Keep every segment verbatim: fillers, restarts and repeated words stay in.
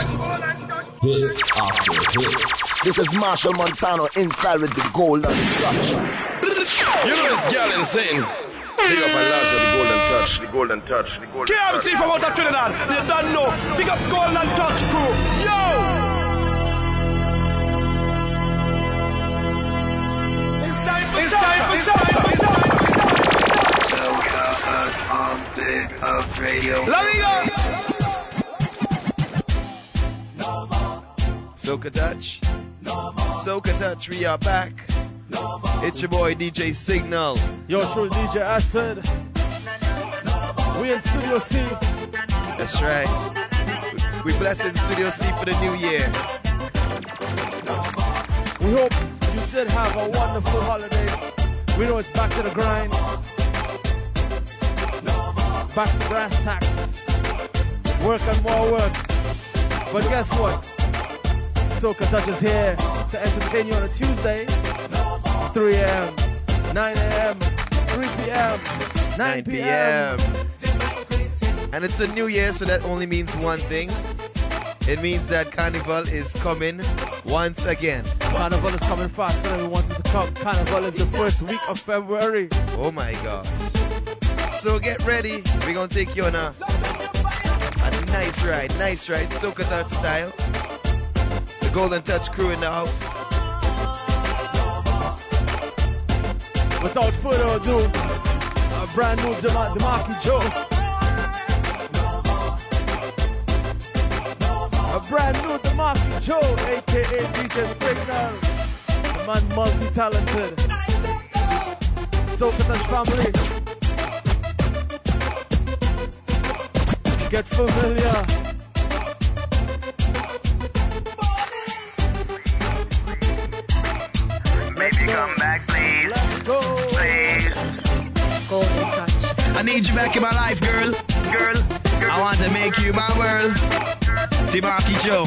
Hits after hits. This is Marshall Montano inside with the golden touch. You know this girl insane. Big up and large of the golden touch, the golden touch, the golden touch. K M C from out of Trinidad. You don't know. Big up golden touch crew. Yo! It's time for it's time for time for Soca on Big Up Radio. Let me go. Soca Touch, Soca Touch, we are back. It's your boy D J Signal. Yo, true D J Acid. We in Studio C. That's right. We blessed Studio C for the new year. We hope you did have a wonderful holiday. We know it's back to the grind. Back to brass tacks. Work and more work. But guess what? Soca Touch is here to entertain you on a Tuesday, three a.m., nine a.m., three p.m., nine p.m. And it's a new year, so that only means one thing. It means that Carnival is coming once again. Carnival is coming faster than we wanted to come. Carnival is the first week of February. Oh my God. So get ready. We're going to take you on a, a nice ride, nice ride, Soca Touch style. Golden Touch crew in the house. Without further ado, a brand new Dema- Demarchy Joe. A brand new Demarchy Joe, aka D J Signal. The man multi-talented. Soca Touch family. Get familiar. Baby, come back, please. Let's go. Please. Golden Touch. I need you back in my life, girl. Girl, girl. I want to make you my world. Demarchy Joe.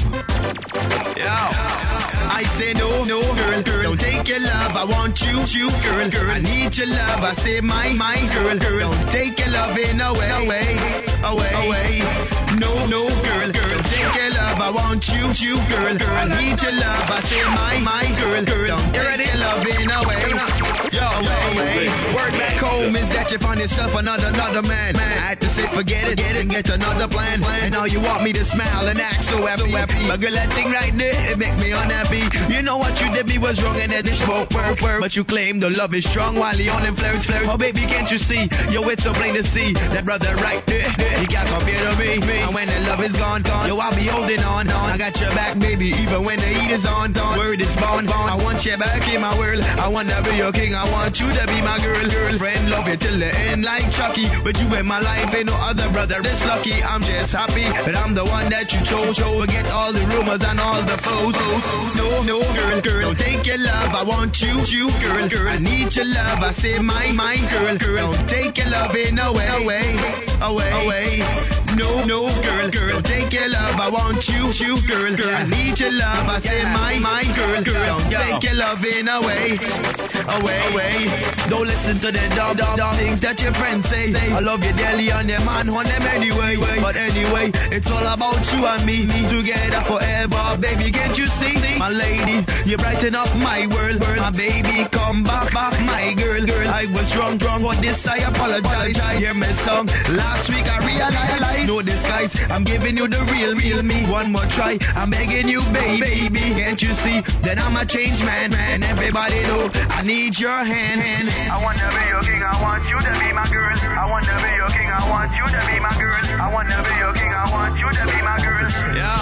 Yo. I say no, no, girl, girl. Don't take your love. I want you, you, girl, girl. I need your love. I say my, my, girl, girl. Don't take your love in away, away, away, away. No, no, girl, girl. Don't take your love. I want you, you, girl, girl. I need your love. I say my, my, girl, girl. Don't take your love in away. Yo, away. Word back home is that you find yourself another, another man. man. I had to say forget it, get it, and get another plan. plan. And now you want me to smile and act so happy. So happy. But girl, that thing right there, it make me unhappy. You know what you did me was wrong and that this won't work, work. But you claim the love is strong while he on them flirts, flirts. Oh baby, can't you see? Yo, it's so plain to see. That brother right there, he got compared to me, me. And when the love is gone, gone, yo, I'll be holding on, on. I got your back, baby, even when the heat is on, on. Word is born, born. I want you back in my world. I wanna be your king. I want you to be my girl, girlfriend. Love you till the end like Chucky. But you in my life ain't no other brother this lucky. I'm just happy that I'm the one that you chose. Forget all the rumors and all the foes. No, no, girl, girl. Don't take your love. I want you, you, girl, girl. I need your love. I say my, my, girl, girl. Don't take your love in away, away, away, away. No, no, girl, girl. Don't take your love. I want you, you, girl, girl. I need your love. I say my, my, girl, girl. Don't take your love in away, away, away. Don't listen to the dumb, dumb, dumb things that your friends say. I love you dearly and your man want them anyway. But anyway, it's all about you and me, together forever, baby. Can't you see, my lady? You brighten up my world, my baby. Come back, back, my girl, girl. I was wrong, wrong. For this I apologize. Hear my song last week. I realized no disguise. I'm giving you the real, real me. One more try. I'm begging you, baby, baby. Can't you see that I'm a changed man, man? Everybody know I need your hand, hand. I wanna be your king. I want you to be my girl. I wanna be your king. I want you to be my girl. I wanna be your king. I want you to be my girl. Yo.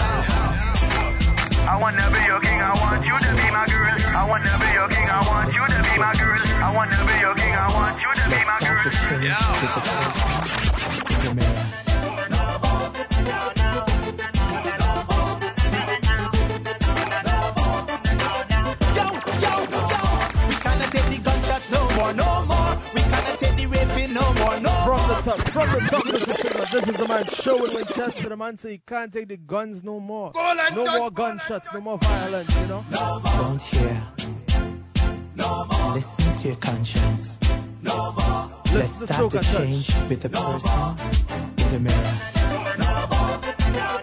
I wanna be your king. I want you to be my girl. I wanna be your king. I want you to be my girl. I wanna be your king. I want you to be my girl. Yo. No more, we cannot take the raping no more, no more. From the top, from the top, Mister Signal, this is the man showing Winchester. The man say he can't take the guns no more. No more gunshots, no more violence, you know. Don't hear. No more. Listen to your conscience. No more. Let's start to change with the person in the mirror. Can't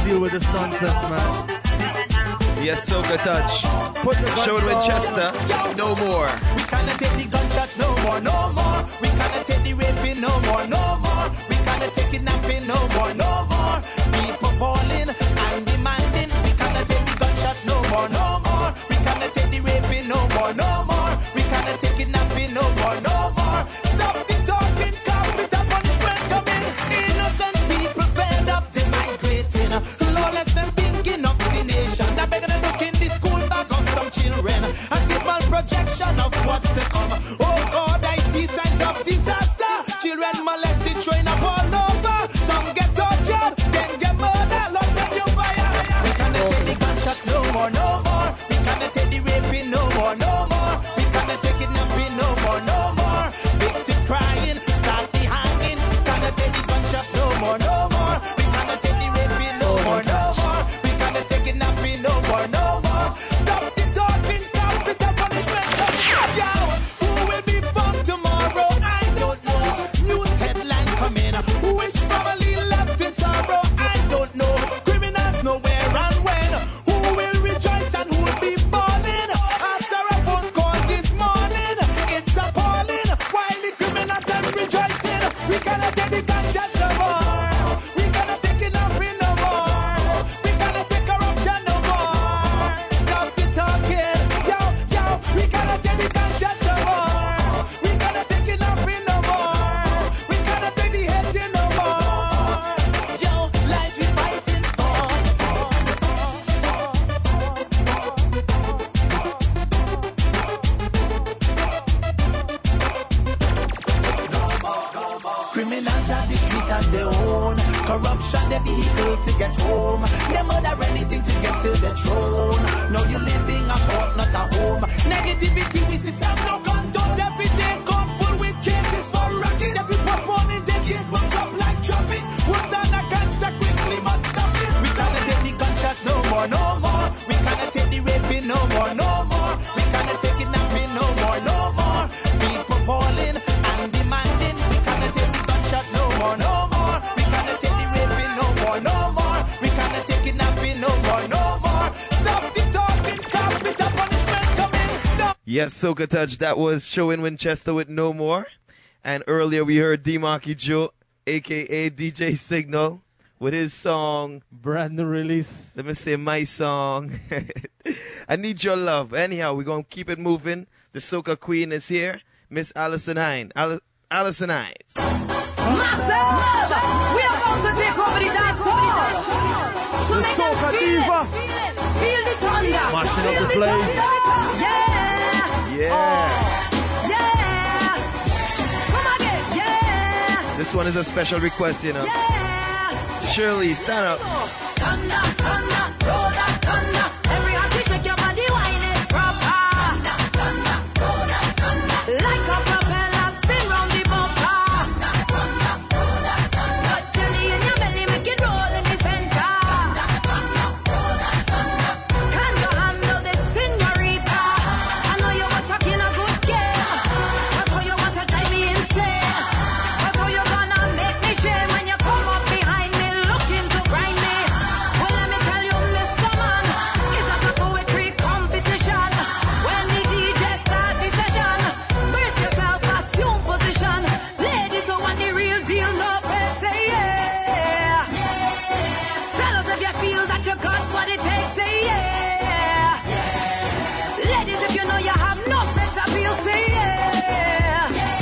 deal with this nonsense, man. Yes, Soca Touch. Put the guns Show in down. Winchester. No more. We cannot take the gunshots no more, no more. We cannot take the raping no more, no more. We cannot take kidnapping no more, no more. People falling and demanding. We cannot take the gunshots no more, no more. We cannot take the raping no more, no more. We cannot take kidnapping no more, no more. Stop the talking, capital punishment coming. Innocent people fed up, they migrating. Lawless them thinking of the nation. That begging to look in the school bag of some children. A dismal projection of what's to come. Oh God, I see signs of disaster. Children molested, train up all over. Some get tortured, then get murdered. Lost in your fire. We cannot take the gunshots no more, no more. We cannot take the raping no more, no more. We cannot take kidnapping no more, no more. Victims crying, start the hanging. Cannot take the gunshots no more, no more. We cannot take the raping no more, no more. We cannot take kidnapping no more, no more. Stop the talking, capital punishment. Yo, who will be found tomorrow? I don't know. News headline coming. Which family left in sorrow? I don't know. Criminals nowhere and when. Who will rejoice and who will be falling? After a phone call this morning, it's appalling. While the criminals are rejoicing, we cannot take the gunshots no more. We cannot take kidnapping no more. We cannot take corruption no more. Stop the talking, yo, yo. We cannot take the gunshots no more. We cannot take kidnapping no more. We cannot take the hating no more. Yo, life we fighting for. Criminals have the street as their own. Corruption, their vehicle to get home. They murder anything to get to the throne. Now you living a court, not a home. Negativity, the system no condone. Everything gone full with cases for rocking. Every postponing, the case bumped up like dropping. What's done a cancer quickly must stop it. We cannot take the gunshots no more, no more. We cannot take the raping no more, no more. We cannot take kidnapping no more, no more. People falling and demanding. We cannot take the gunshots no more, no more. We cannot take the raping no more, no more. We cannot take kidnapping no more, no more. Stop the talking, capital punishment coming. No. Yes, Soca Touch. That was Show in Winchester with No More. And earlier we heard D Marky Joe, aka D J Signal, with his song, Brand new release. let me say my song, I Need Your Love. Anyhow, we're going to keep it moving. The Soca Queen is here, Miss Allison Hines. Al- Allison Hines. Massive! We are about to take over the dance hall. So The make them Soca feel Diva. it. Feel the thunder. Mashing Feel up the place. thunder. Yeah. Yeah. Yeah. Come again. Yeah. This one is a special request, you know. Yeah. Shirley, stand up. Thunder, thunder, roll that thunder. Every heart shake your body, wine it proper. Thunder, thunder, roll that thunder. Like a propeller, spin round the bumper. Thunder, thunder, roll that thunder. Put jelly in your belly, make it roll in the center. Thunder, thunder, roll that thunder. Can you handle this, señorita? I know you were talking a good game, but how you want to drive me insane? But how you gonna make me shame when you come up behind me looking to grind me? Well, let me tell you, Mister Man, it's like a poetry competition. When the D J start the session, brace yourself, assume position. Ladies who want the real deal, no pay, say yeah. Fellas, if you feel that you got what it takes, say yeah. Ladies, if you know you have no sex appeal, say yeah.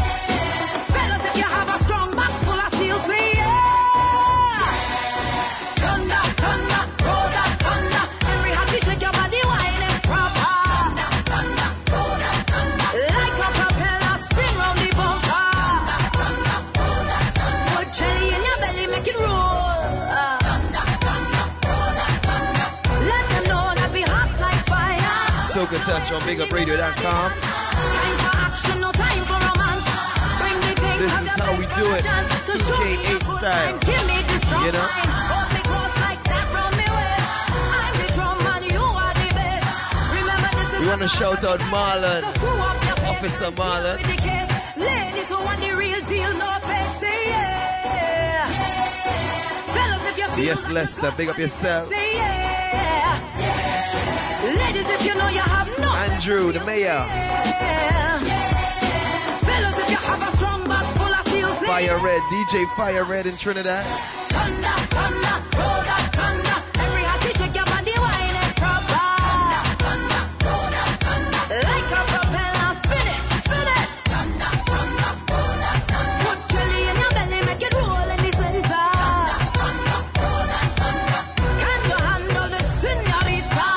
Fellas, if you have a strong back full of steel, say yeah. Thunder, thunder, roll that thunder. Every hearty shake your body, wine it proper. Thunder, thunder, roll that thunder. Like a propeller, spin round the bumper. Thunder, thunder, roll that thunder. Put jelly in your belly, make it roll. Thunder, thunder, roll that thunder. Let them know that we hot like fire. Soca Touch on big up radio dot com. Time for action, no time for romance. Bring the thing, This have is your how we best do it. chance to show me two K eight a good style. time. Give me the strong You know? line. Hold me close like that from me waist. I'm the drum and you are the bass. Remember this is We want to shout out Marlon, so screw up your face. Officer Marlon. With the case. Ladies who want the real deal, no fake, say yeah. Fellas, if you Yes, Lester, big up yourself. Say yeah. Ladies, if you know you have no. Andrew, the mayor. Yeah. Fellas, if you have a strong back full of steel. Say Fire Red, D J Fire Red in Trinidad. thunder, thunder, roll that thunder. Every happy shake your body, wine it proper. Thunder, thunder, roll that thunder. Like a propeller, spin it, spin it. Thunder, thunder, roll that thunder. Put jelly in your belly, make it roll in the center. Thunder, thunder, roll that thunder. Can you handle the señorita?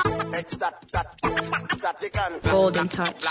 Golden touch.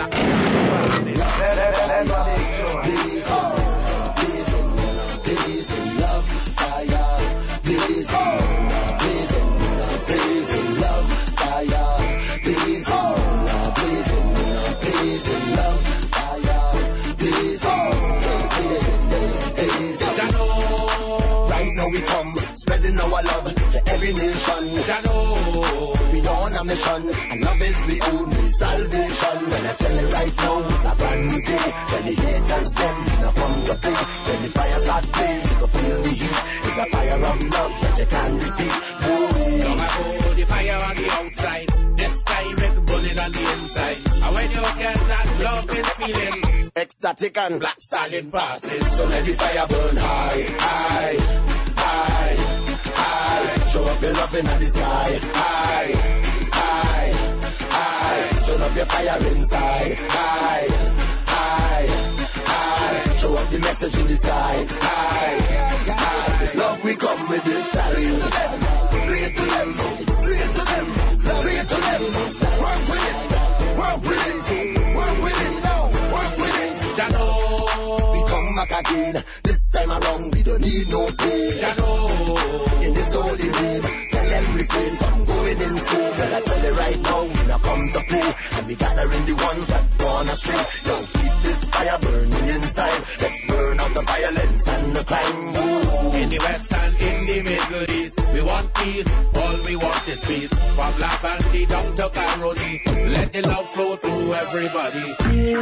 Right now we come, spreading our love to every nation. We on a mission, and love is the only salvation. When I tell you right now, it's a brand new day. Tell the haters them, now come to play. When the fire start blaze, you can feel the heat. It's a fire of love that you can't defeat. Come and hold the fire on the outside. This time it's bullet on the inside. And when you get that love is feeling ecstatic and Black Stallion passes. so let the fire burn high, high, high, high. Show up your love in the sky, high, high, high. Show up your fire inside, high, high, high. Show up the message in the sky, high, high. This love we come with this style. Play it to them, play it to them, play it to them. Work with it, work with it, work with it, work with it. Jano, We come back again. This time around, we don't need no pay. Jano, In this holy name, tell them refrain from going insane. Well, I tell you right now, we now come to play. And we gathering the ones that gone astray. Yo, keep this fire burning inside. Let's burn out the violence and the crime. Ooh. in the west and in the middle east, we want peace, all we want is peace. From La Banty down to Caroni, let the love flow through everybody.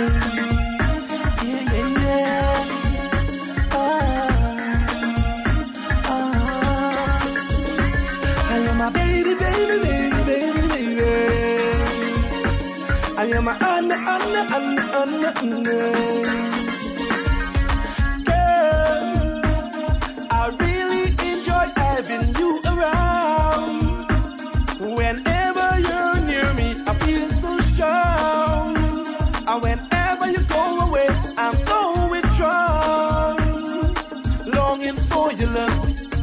Yeah, yeah, yeah. Ah, ah. I am my baby, baby, baby, baby, baby. I am my Anna, Anna, Anna, Anna, Anna. Girl, I really enjoy having you around. Whenever you're near me, I feel so strong. And whenever you go away, I'm so withdrawn. Longing for your love,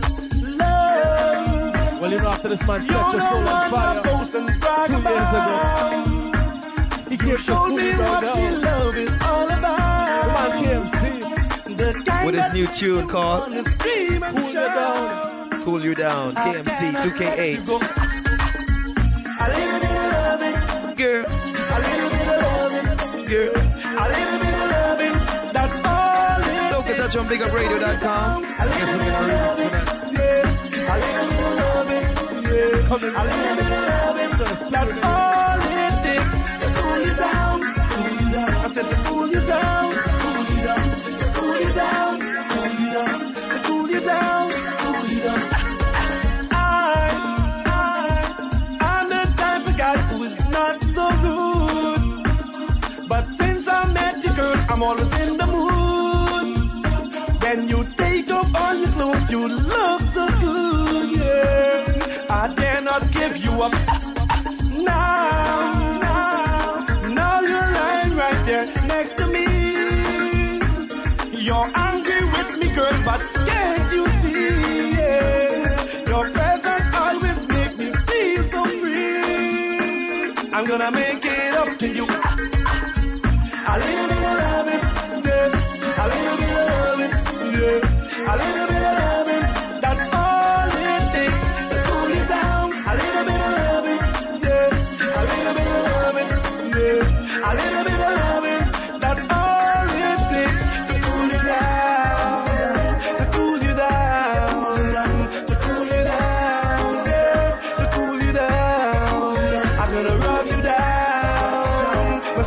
love. Well, you know, after this man set You're your the soul on one I fire boast and brag two years ago, about. he You came to showed food me right what now. real love is all The man about. K M C, The kind With his that new tune called wanna scream and Cool You shout. Cool You Down, K M C two K eight. A little bit of loving, Girl, a little bit of loving, girl. a little bit of loving. That's all it Soca takes. Touch on big up radio dot com. A little bit of loving, yeah. A little bit of loving, yeah. A little bit of loving. That's all it takes to cool you down, cool you down. I said to cool you down, cool you down, to cool you down, cool you down, to cool you down, cool you down. I, I, I'm the type of guy who is not so rude, but since I met you, girl, I'm always in the mood. When you take off all your clothes, you look so good, yeah. I dare not give you up. Now, now, now you're lying right there next to me. You're angry with me, girl, but can't you see? Yeah. Your presence always make me feel so free. I'm gonna make it up to you. A little bit of loving, yeah. A little bit of loving, yeah. A little bit of loving, that's all it takes to cool you down. A little bit of loving, yeah. A little bit of loving, yeah. A little bit of loving, that's all it takes to cool you down, to cool you down, to cool you down, yeah. To cool you down. I'm gonna rub you down,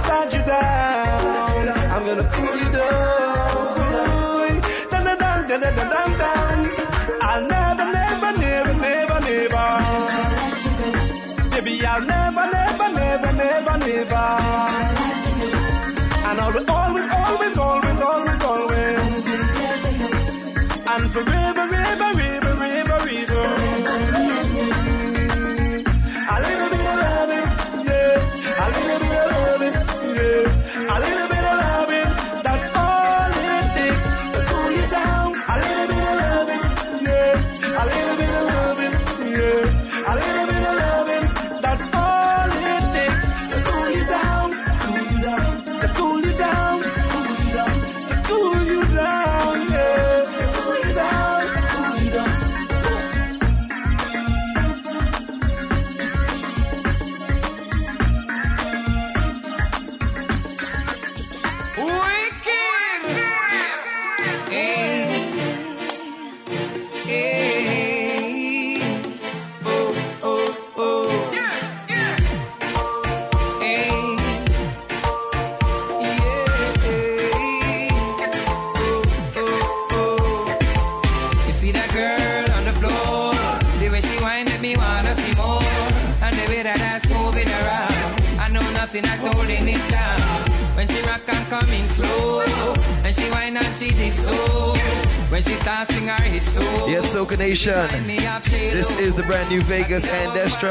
nothing at holding it down. When she rock and come in slow, and she whine and she did so. When she starts sing her hit so. Yes, Soca Nation. This is the brand new Vegas and Destra.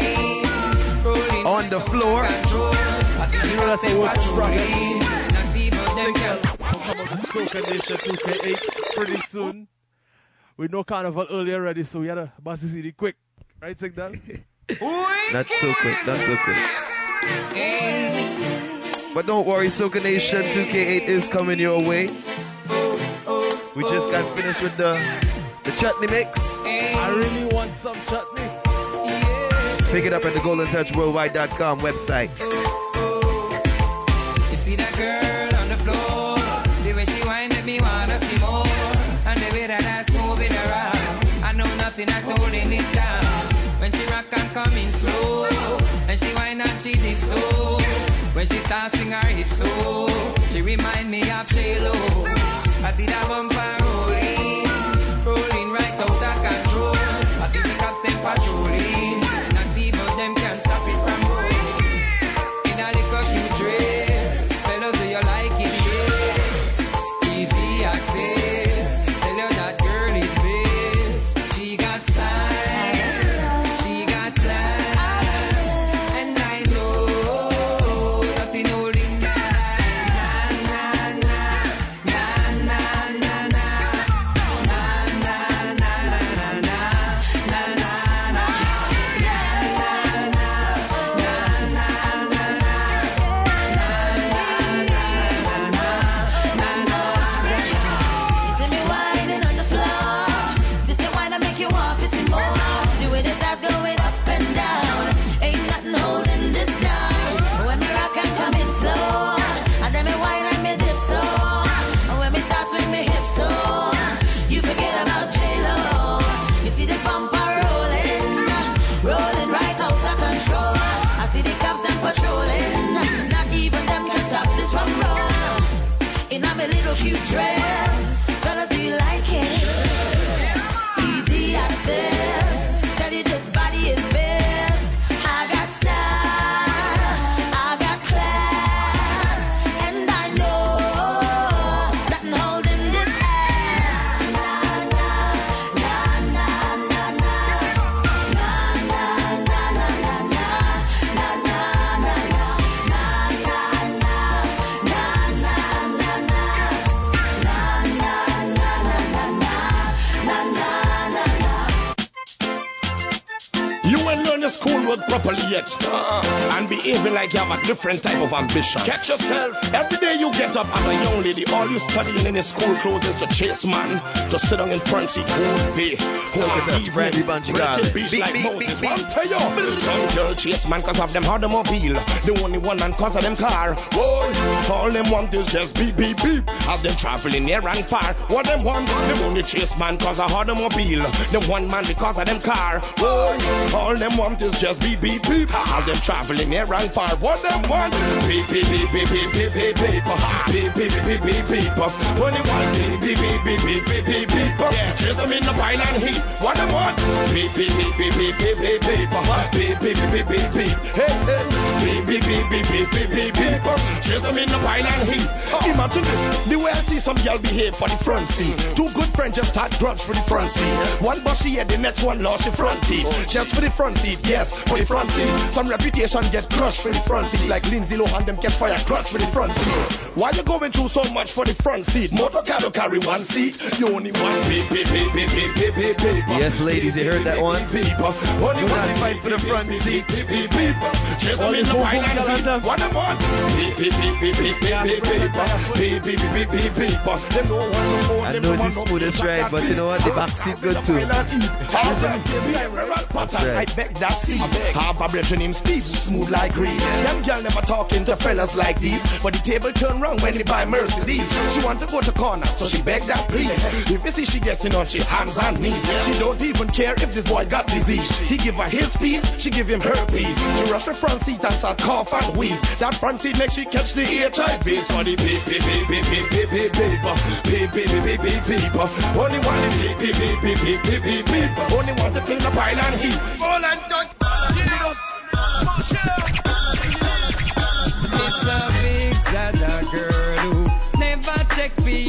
On the floor. You know that's a word from Soca Nation two K eight pretty soon. We know Carnival early already, so we had to bust this C D quick. Right, Signal? Not so quick, not so quick. But don't worry, Soca Nation two K eight is coming your way. We just got finished with the the chutney mix. I really want some chutney. Pick it up at the golden touch worldwide dot com website. You see that girl on the floor, the way she whine make me wanna see more. And the way that I moving around, I know nothing at holding it down. When she rock and come in slow, and she whine and she did so. When she starts sing her hit so, she remind me of J-Lo. I see that bumper rolling, rolling right out of control. I see the cops them patrolling, not even them can stop it from rolling. In a little cute dress, fellas, do you like it? Yes, easy access. Tell her that girl is best. She got style, she got class, and I know nothing holding back. Na na na na na na na na na na na na na na. You see me whining on the floor. This is wine I make you want to see more. The way the stars going up and down. Ain't nothing holding this down. When me rock and come in slow, and then me whine and me dip so. And when me start swing me hips so, you forget about J-Lo. You see the bumper rolling, rolling right out of control. I see the cops them patrolling, not even them can stop this from rolling. In a me little cute dress, fellas, do you like it? Easy access, tell you this body is best. I got style, I got class, and I know nothing holding this ass. Na na na na na na na na na na na na na na na You ain't learn your schoolwork properly yet, uh-uh. and behaving like you have a different type of ambition. Catch yourself. Every day you get up as a young lady, all you studying in his school clothes is to chase man, to sit down in front seat all day. Soca Touch, Brandy Bunchigale. Beat, like beat, Moses. Beat, beat. Tell you, some girl chase man cause of them automobile. The only one man cause of them car. Boy, all them want is just beep, beep, beep. As them traveling near and far. What them want? Them only chase man cause of automobile. Them one man because of them car. Boy, all them want is just beep, beep, beep. As them traveling near and far. What them want? Beep, beep, beep, beep, beep, beep, beep, beep. Beep, beep, beep, beep, beep. Only one beep, beep, beep, beep, beep, beep, beep, beep. Chase them in the pile and heat. What them want? Beep, beep, beep, beep, beep, beep, beep, beep. Beep, beep, beep, beep, beep, beep. Hey, hey. Beep, beep, beep, beep, beep, beep, beep, beep. Chase them in the pile and heat. Imagine this. The way I see some girl behave for the front seat. Two good friends just start grudge for the front seat. One bushy head, the next one lost the front teeth. Just for the front seat, yes, for the front seat. Some reputation get crushed for the front seat. Like Lindsay Lohan, them catch fire crushed for the front seat. Why you going through so much for the front seat? Motor car don't carry one seat. You only want beep, beep, beep, beep, beep, beep, beep, beep. Yes, ladies, you heard that one? Do not fight for the front seat. Beep, beep, beep. Just them in the pile and heat. What them want? Beep, beep, beep, beep, beep, beep, beep, beep. Beep, beep, beep, beep, beep. Them no one no more. I know this food is right, but you know what? The back seat good too. That's right. I beg that seat. Half a brethren him Steve, smooth like grease. Them girl never talking to fellas like these. But the table turn round when they buy Mercedes. She want to go to corner, so she beg that please. If you see she getting on, she hands and knees. She don't even care if this boy got disease. He give her his piece, she give him her piece. She rush the front seat and start cough and wheeze. That front seat make she catch the H I V. So the beep, beep, beep, beep, beep, beep, beep, beep, beep, beep, beep, beep, beep. Only want the beep, beep, beep, beep, beep, beep, beep, beep. Only want to clean the pile and heat. All and touch. Give it up.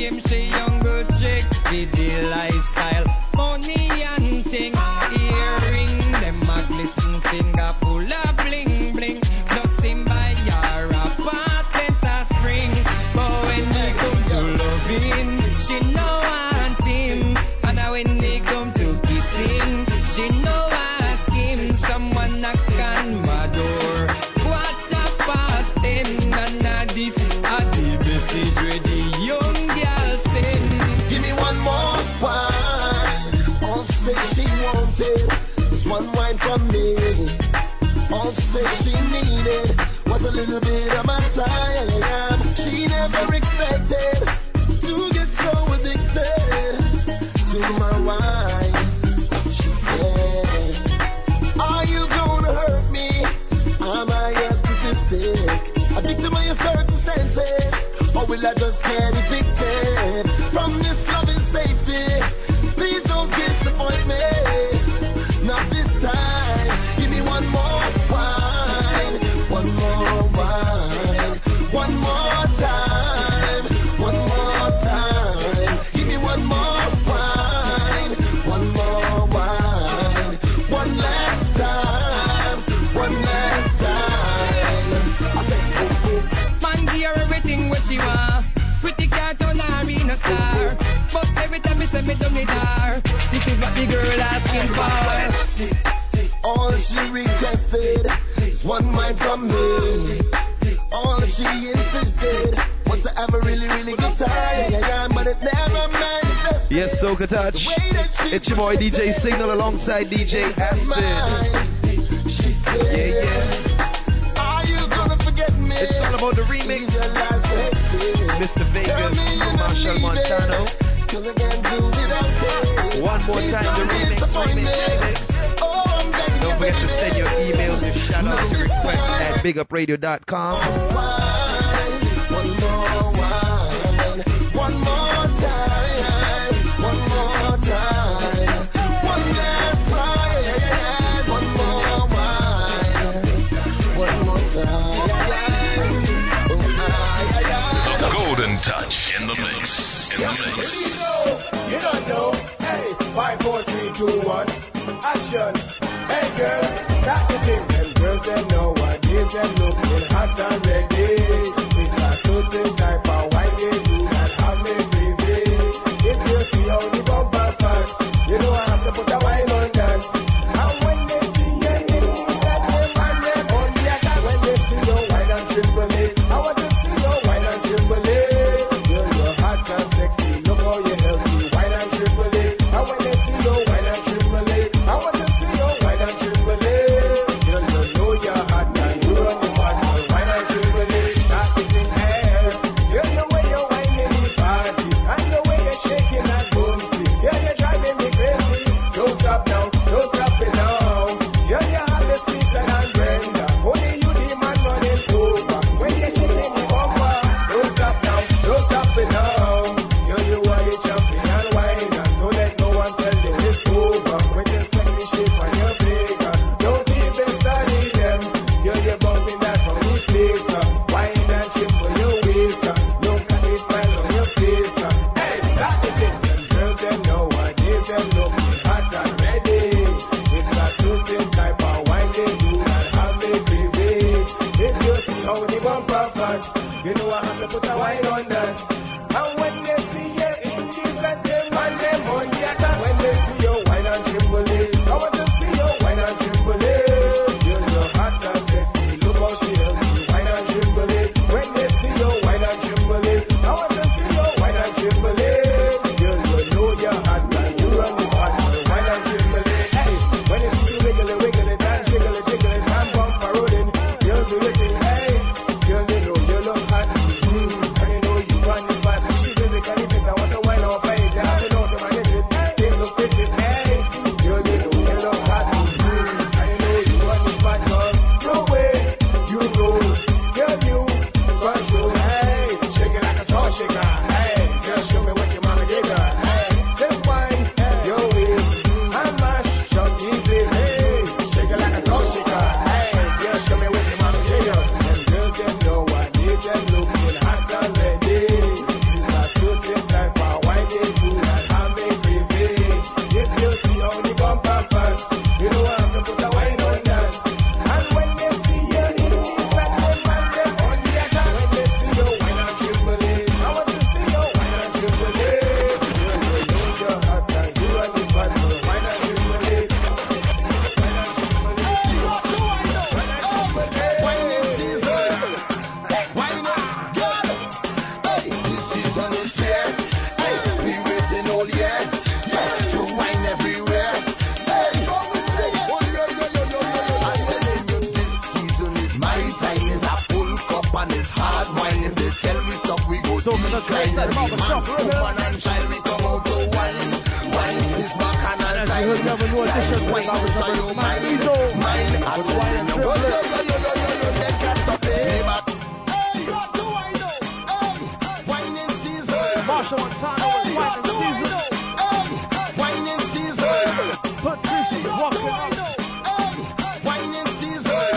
fame, she young good chick with the lifestyle, money and thing, earring, them a glisten finger full of bling bling. Just him by your apartment a spring, but when they come to loving, she know want him, and when they come to kissing, she know ask him. Someone knock on my door, quarter past ten, and now this a the message ready, young girl sing. Give me one more wine. All she said she wanted was one wine from me. All she said she needed was a little bit of my time. She never expected to get so addicted to my wine. She said, are you gonna hurt me? Am I a statistic? A victim of your circumstances? Or will I just get evicted from this loving safety? Please don't disappoint me. Not this time. Give me one more wine. One more wine. One more time. One more time. Give me one more wine. One more wine. One last time. One last time. I said, oh, oh. Man give her everything what she want. Pretty cat on her in a star. But every time me say me done with her, this is what the girl asking for. All she requested is one wine from me. All she insisted was to have a really, really good time. But it never manifested. Yes, Soca Touch. It's your boy D J Signal alongside D J Acid. She said, Yeah, yeah. are you gonna forget me? It's all about the remix. Mister Vegas, Marshall Montano. One more time, the remix, remix, remix. Don't forget to send your emails, your shout outs, your requests at big up radio dot com. One more wine, one more time, one more time, one last wine, one more wine, one more time. The Golden Touch in the mix, in the mix. You don't know, hey, five, four, three, two, one, action. Hey girl, start the thing. Them girls, them know what is them looking hot and ready. It's a certain type of wine they do that have me crazy. If you see how the bumper fat, you know I have to put a wine on that. And when they see you in that them and them on the attack. When they see you wine and tremble it, I want to see you wine and tremble it. Girl, you're hot and sexy, look how you healthy, wine and tremble it. And when they see you wine and tremble it, I want to see you wine and tremble it. Girl, you know you're hot and you run the spot. Wine and tremble it, that is in air. Girl, the way you're whining the party and the way you're shaking that boomsy. Girl, you're driving me crazy. Don't stop now, don't stop it now. Girl, you have the sweeter than Brenda. Only you the man running over. When you're shaking the bumper, don't stop now, don't stop it now. Girl, you are the champion wine and don't let no one tell you it's over. When you're sexy shape on your finger, don't even study them. Girl, you're bouncing that from the place. uh. Wine and chip for your waist. uh. Look at the smile on your face. uh. Hey, start the thing. Them girls, them know what is them looking hot and ready. It's a certain type of wine they do that have me crazy. If you see how the bumper fat, you know I have to put a wine on that. And when they see you in the bed, them and them on the attack. When they see you wine and tremble it, I want to see you wine and tremble it. Girl, you're hot and sexy, look how she healthy, wine and tremble it. When they see you wine and tremble it, I want to see you wine and tremble it. Girl, you know you're hot and you run this hot, wine and tremble it. Hey, when you see you wiggle it, wiggle it, and jiggle it, jiggle it, and bump for rolling, you'll do your thing. Hey, girl, you know you look hot, mm, and you know you run this Touch decline. Stateside Every Barber man, Shop, remember? woman and child, we come out to wine. Wine is bacchanal As time. you heard, we have a new addition to the Wine Barber out Shop. of your It's my mind. Ezo. Mind, I With tell wine you and now, triple. yo, yo, yo, yo, yo, yo, yo, they can't stop it. Hey, but whining season. Marshall Montano with wine and season. Whining season. Patricia walking up. Whining season.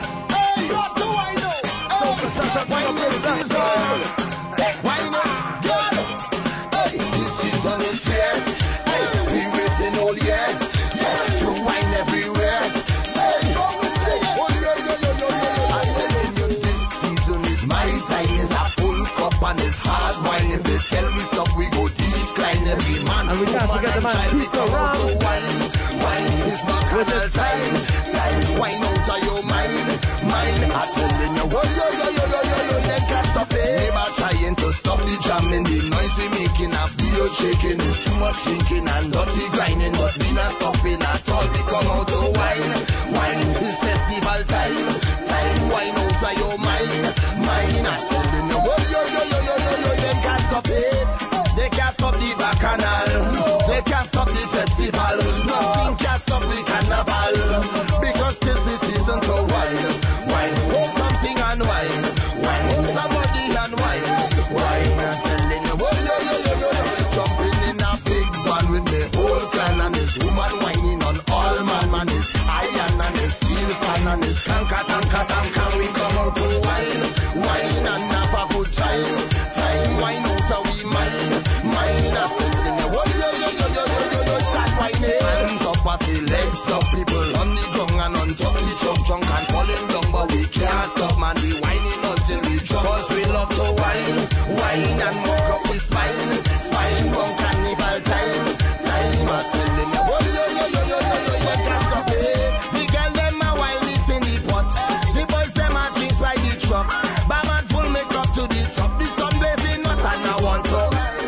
Soca Touch up. Whining season. Whining girl. Hey, this season is here. Hey, we waiting all year. Yeah, to wine everywhere. Hey, oh yo yo yo yo yo. I'm telling you, this season is my time. It's a full cup and it's hard wine. If they tell we stop, we go decline. Every man, And we can't woman, forget the and man, child, we Peter come out Ram. to wine. Wine is bacchanal time. Time, wine out of your mind. Mind, I'm telling you, oh yo yo yo yo yo yo. They can't stop it. Never trying to stop the jamming. The noise we making, a beer shaking. It's too much drinking and dirty grinding. But we not stopping at all. We come out to wine. Wine is festival time. Time, wine out of your mind. Mind, I'm telling you, oh yo yo yo yo yo yo. They can't stop it. They can't stop the bacchanal. They can't stop the festival. Nothing can stop the carnival. Because this is season to wine. Wine, hold something and wine. Wine, hold somebody and wine. Wine, I'm telling you, oh yo yo yo yo. Jumping in a big band with me whole clan and this woman whining on all man. Man is iron and his steel fan and his canka tanka tanka. We come out to wine. Wine and have a good time. Time, wine out of we mind. Mind, I'm telling you, oh yo yo yo yo yo yo yo. Start whining. Hands up as the legs up. People on the ground and on top the truck drunk and falling down. But we can't stop, man. We whining until we drop. Cause we love to wine. Wine and mock up with spine. Spine from carnival time. Time, I'm telling you, oh yo yo yo yo yo yo. You can't stop it. The girl them a wine it in the pot. The boys them a drinks by the truck. Barman full make up to the top. The sun blazing hot and I want to.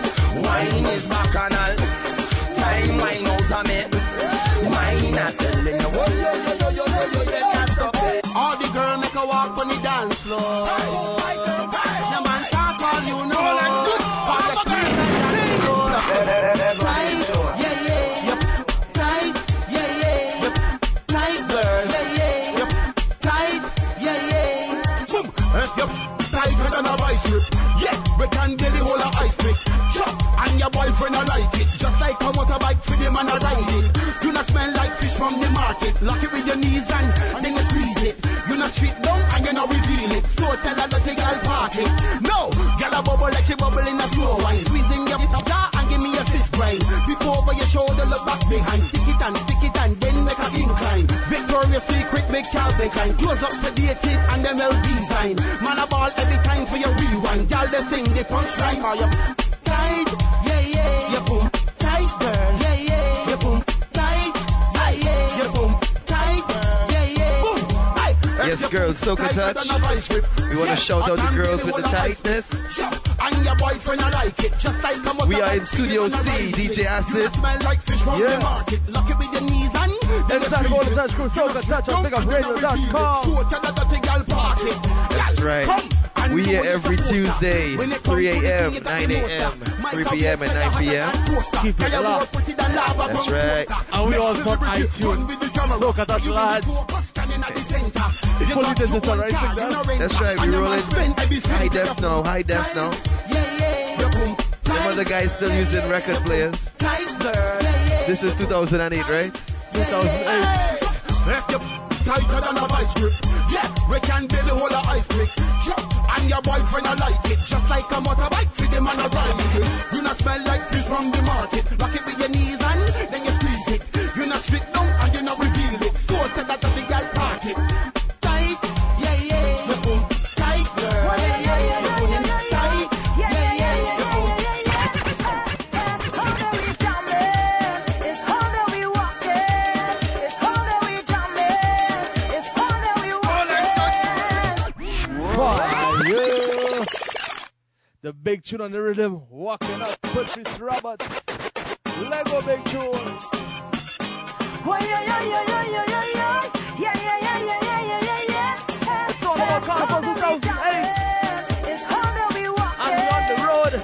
Wine is bacchanal. Time, wine out of me. Wine, I'm telling you, oh yo yo yo yo yo yo. You can't stop it. All the girl make a walk on the dance floor. No man can't call you no. On the street and dance floor. Tight, yeah yeah. Yep. Tight, yeah yeah. Yep. Tight girl, yeah yeah. Yep. Tight, yeah yeah. Boom. Yep. Tighter than a vice grip. Yeah, we can get the whole of ice pick. Chop, and your boyfriend a like it. Just like a motorbike for them and a ride it. You not smell like fish from the market. Lock it with your knees and then you squeeze it. You not straight down and you not reveal it. So tell her to take girl park it. No, girl a bubble like she bubble in a slow wine. Squeezing your jaw and give me a stiff grind. Dip over your shoulder, look back behind. Stick it and stick it and then make a incline. Victoria's Secret make Calvin Klein. Close up to date it and them L design. Man a ball every time for your rewind. Girl they sing the punchline or you tight, yeah yeah. You boom tight girl, yeah yeah. You boom tight, yeah yeah. You boom tight, yeah yeah. Boom. Yes, girls, Soca Touch. We want to shout out the girls with the tightness. And your boyfriend I like it. Just like a We are in Studio C, D J Acid. Yeah. Lock it with your knees and It's time to go to Touch Crew, Soca Touch on big up radio dot com. That's right. We here every Tuesday, three a.m., nine a.m., three p.m. and nine p.m. Keep it locked. That's right. And we also on iTunes. Soca Touch Live. It's fully digital, right? That's right. We rolling high def now, high def now. Some other guys still using record players. This is two thousand eight, right? two thousand eight. Tighter than a vice grip. Yeah, we can build the whole of ice pick. Chop, and your boyfriend I like it. Just like a motorbike for them and a ride it. You not smell like fish from the market. Lock it with your knees and then you squeeze it. You not straight down and you not reveal it. So tell that the girl park it. Tight, yeah yeah. You boom, tight girl. Yeah yeah yeah. You boom, tight, yeah yeah. You boom. The big tune on the rhythm, walking up, Patrice Roberts, Lego big tune. Oh, yeah, yeah, yeah, yeah, yeah, yeah, yeah, yeah, yeah, yeah, yeah, yeah, yeah, yeah. It's all about Carnival two thousand eight. It's how that we walk. And we on the road.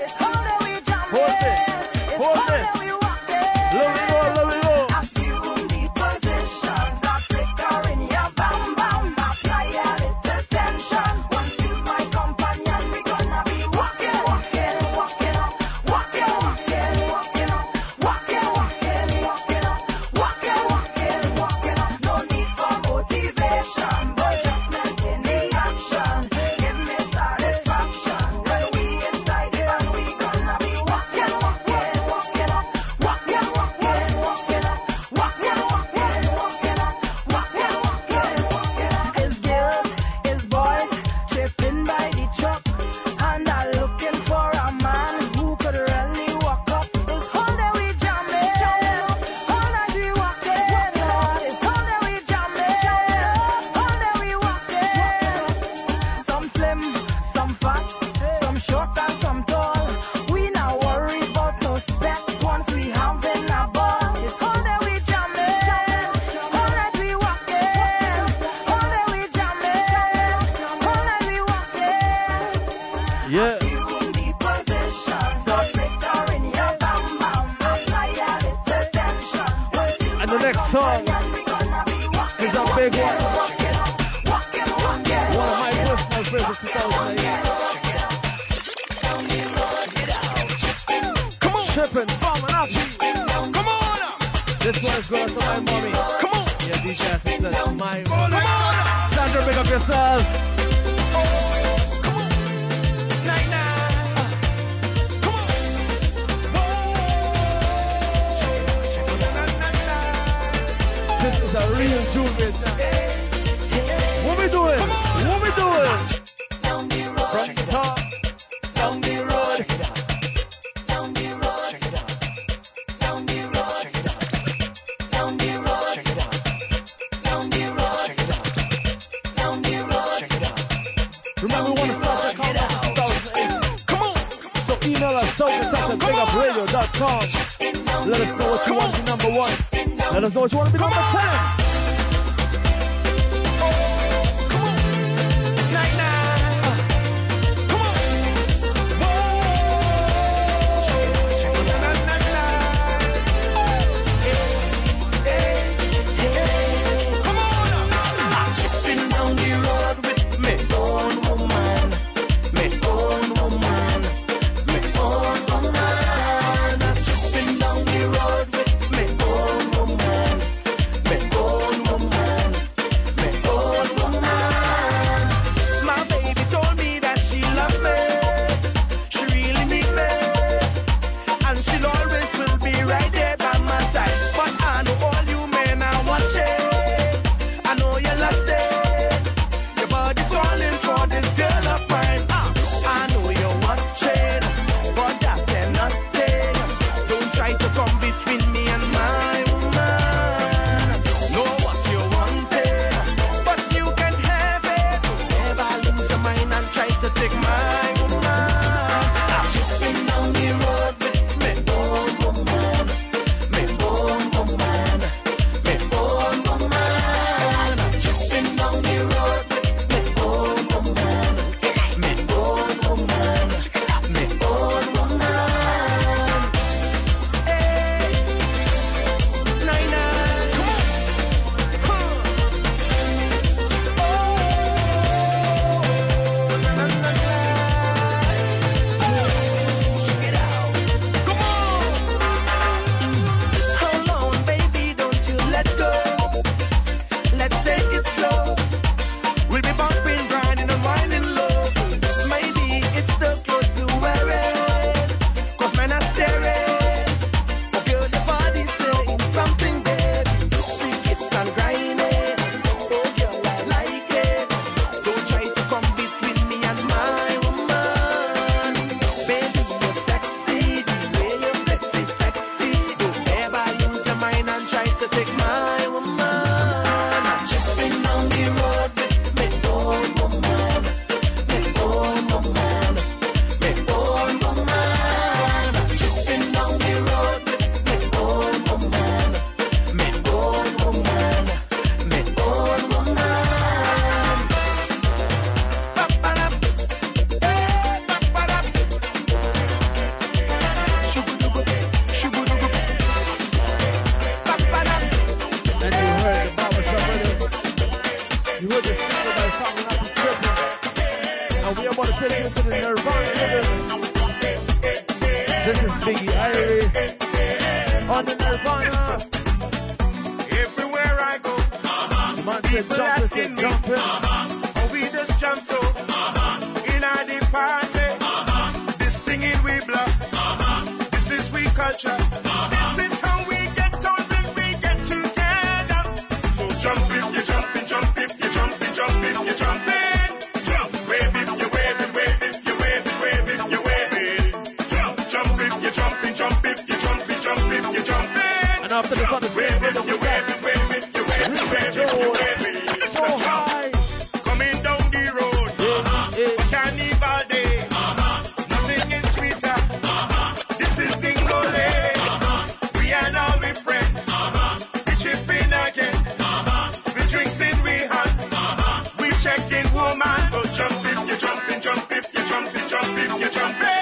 big one. One of my personal friends of two thousand eight. Come on. Trippin', bombing up. Come on. This one is going to my mommy. Come on. Yeah, D J Acid said, my mommy. Come on. Sandra, big up yourself. This is a real tune, bitch. What we doing? What we doing? From the top, down the road. Check it out. Down the road. Check it out. Down the road. Check it out. Down the road. Check it out. Down the road. Check it out. Down the road. Check it out. Remember, we want to start that countdown two thousand eight. Come on. So email us soca touch at big up radio dot com. Let us know what you want to be number one. Let us know what you want to be number ten.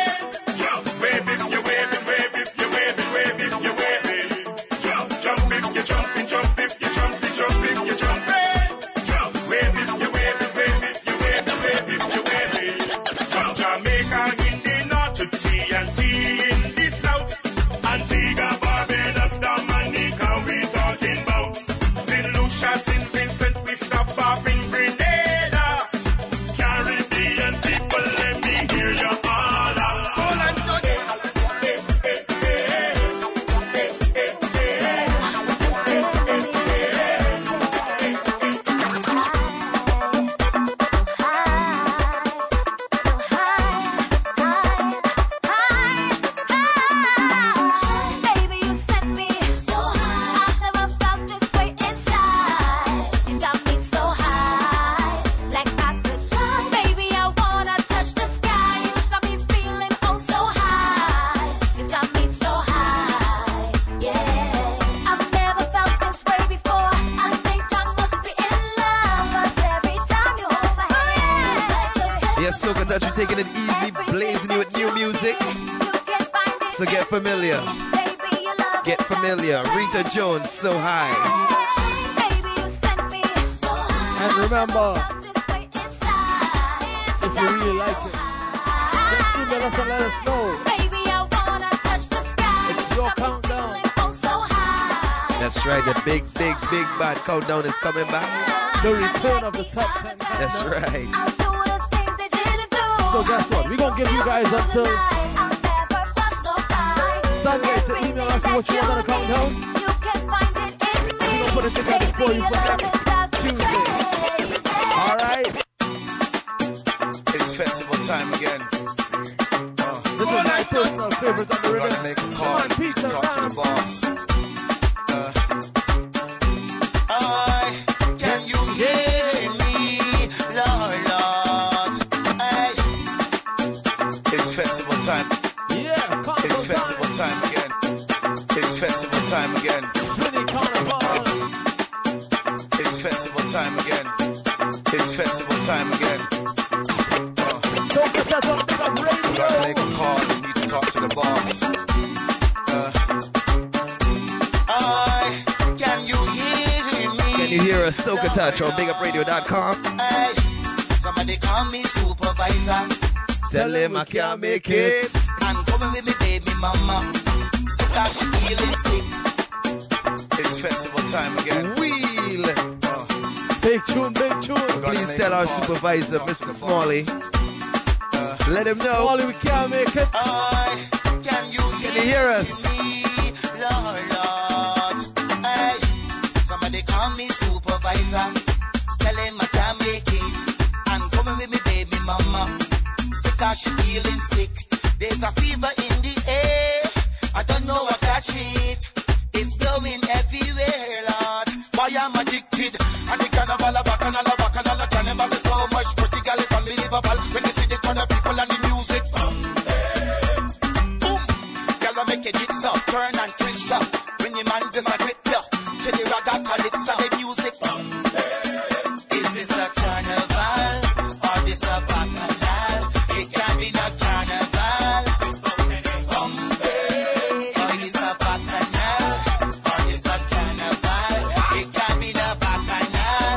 Jump if you wave it, wave if you wave it, wave if you wave it. Jump, jump if Soca Touch, we're taking it easy, blazing you with new music. So get familiar. Get familiar. Rita Jones, So High. And remember, if you really like it, just email us and let us know. It's your countdown. That's right, the big, big, big bad countdown is coming back. The return of the top ten. That's right. So guess what? We're going to give you guys until Sunday to email us what you want on the countdown. We're going to put it together for you for next Tuesday. Alright? It's festival time again. Uh, this is my personal favorite on the rhythm. Make a call. Come on, Peter, talk to the boss. Uh, I, can you hear me, Lord, Lord? I, it's festival time. Yeah, it's festival time. time again. It's festival time again. Trinity Carnival. It's festival time again. It's festival time again. Don't get that on big up radio. You gotta make a call. You need to talk to the boss. Uh, I, can you hear me? Can you hear us? Soca Touch on big up radio dot com. Hey, somebody call me supervisor. Tell him I can't make it. And coming with me baby mama. Because she feeling sick. It's festival time again. Wheel. Uh, big tune, big tune. Please tell our supervisor, Mister Smalley. Uh, Let him know. Smalley, we can't make it. I, can you hear, can you hear us? Me, Lord, Lord. Hey, somebody call me supervisor. Tell him I can't make it. And coming with me baby mama. Because she feeling sick. There's a fever in the air. I don't know what that shit. It's blowing everywhere, Lord. Why I'm addicted. And the carnival, a bacchanal, a bacchanal, a carnival is so much pretty girl, it's unbelievable. When you see the crowd of people and the music, boom, boom. Girl, I make it hits up, turn and twist up. When your man just a grip you, to the ragga calypso, the music, boom. Is this a carnival or this a bacchanal? It can't be no carnival. Boom, or this a bacchanal or this a carnival? It can't be no bacchanal.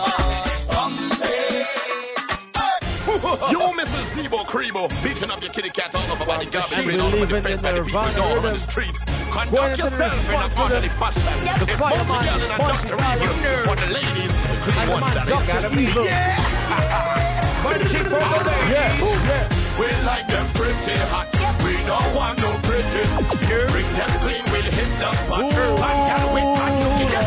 Boom, you, Missus Zebo Cremo, beating up your kitty cat all over body garbage, She spraying all over the believing friends in by the people Nirvana down rhythm. on the streets. Going Conduct into the yourself in a response orderly to fashion. the It's fireman, Bunch Girl and a Bunch Doctor Girl, Evil for the ladies, the clean And the ones man that is Doctor gotta be. Evil. Yeah! Bunch of over there. Yeah, yeah. We like them pretty hot. We don't want no pretty. Bring them clean, we'll hit the spot. And can we find you get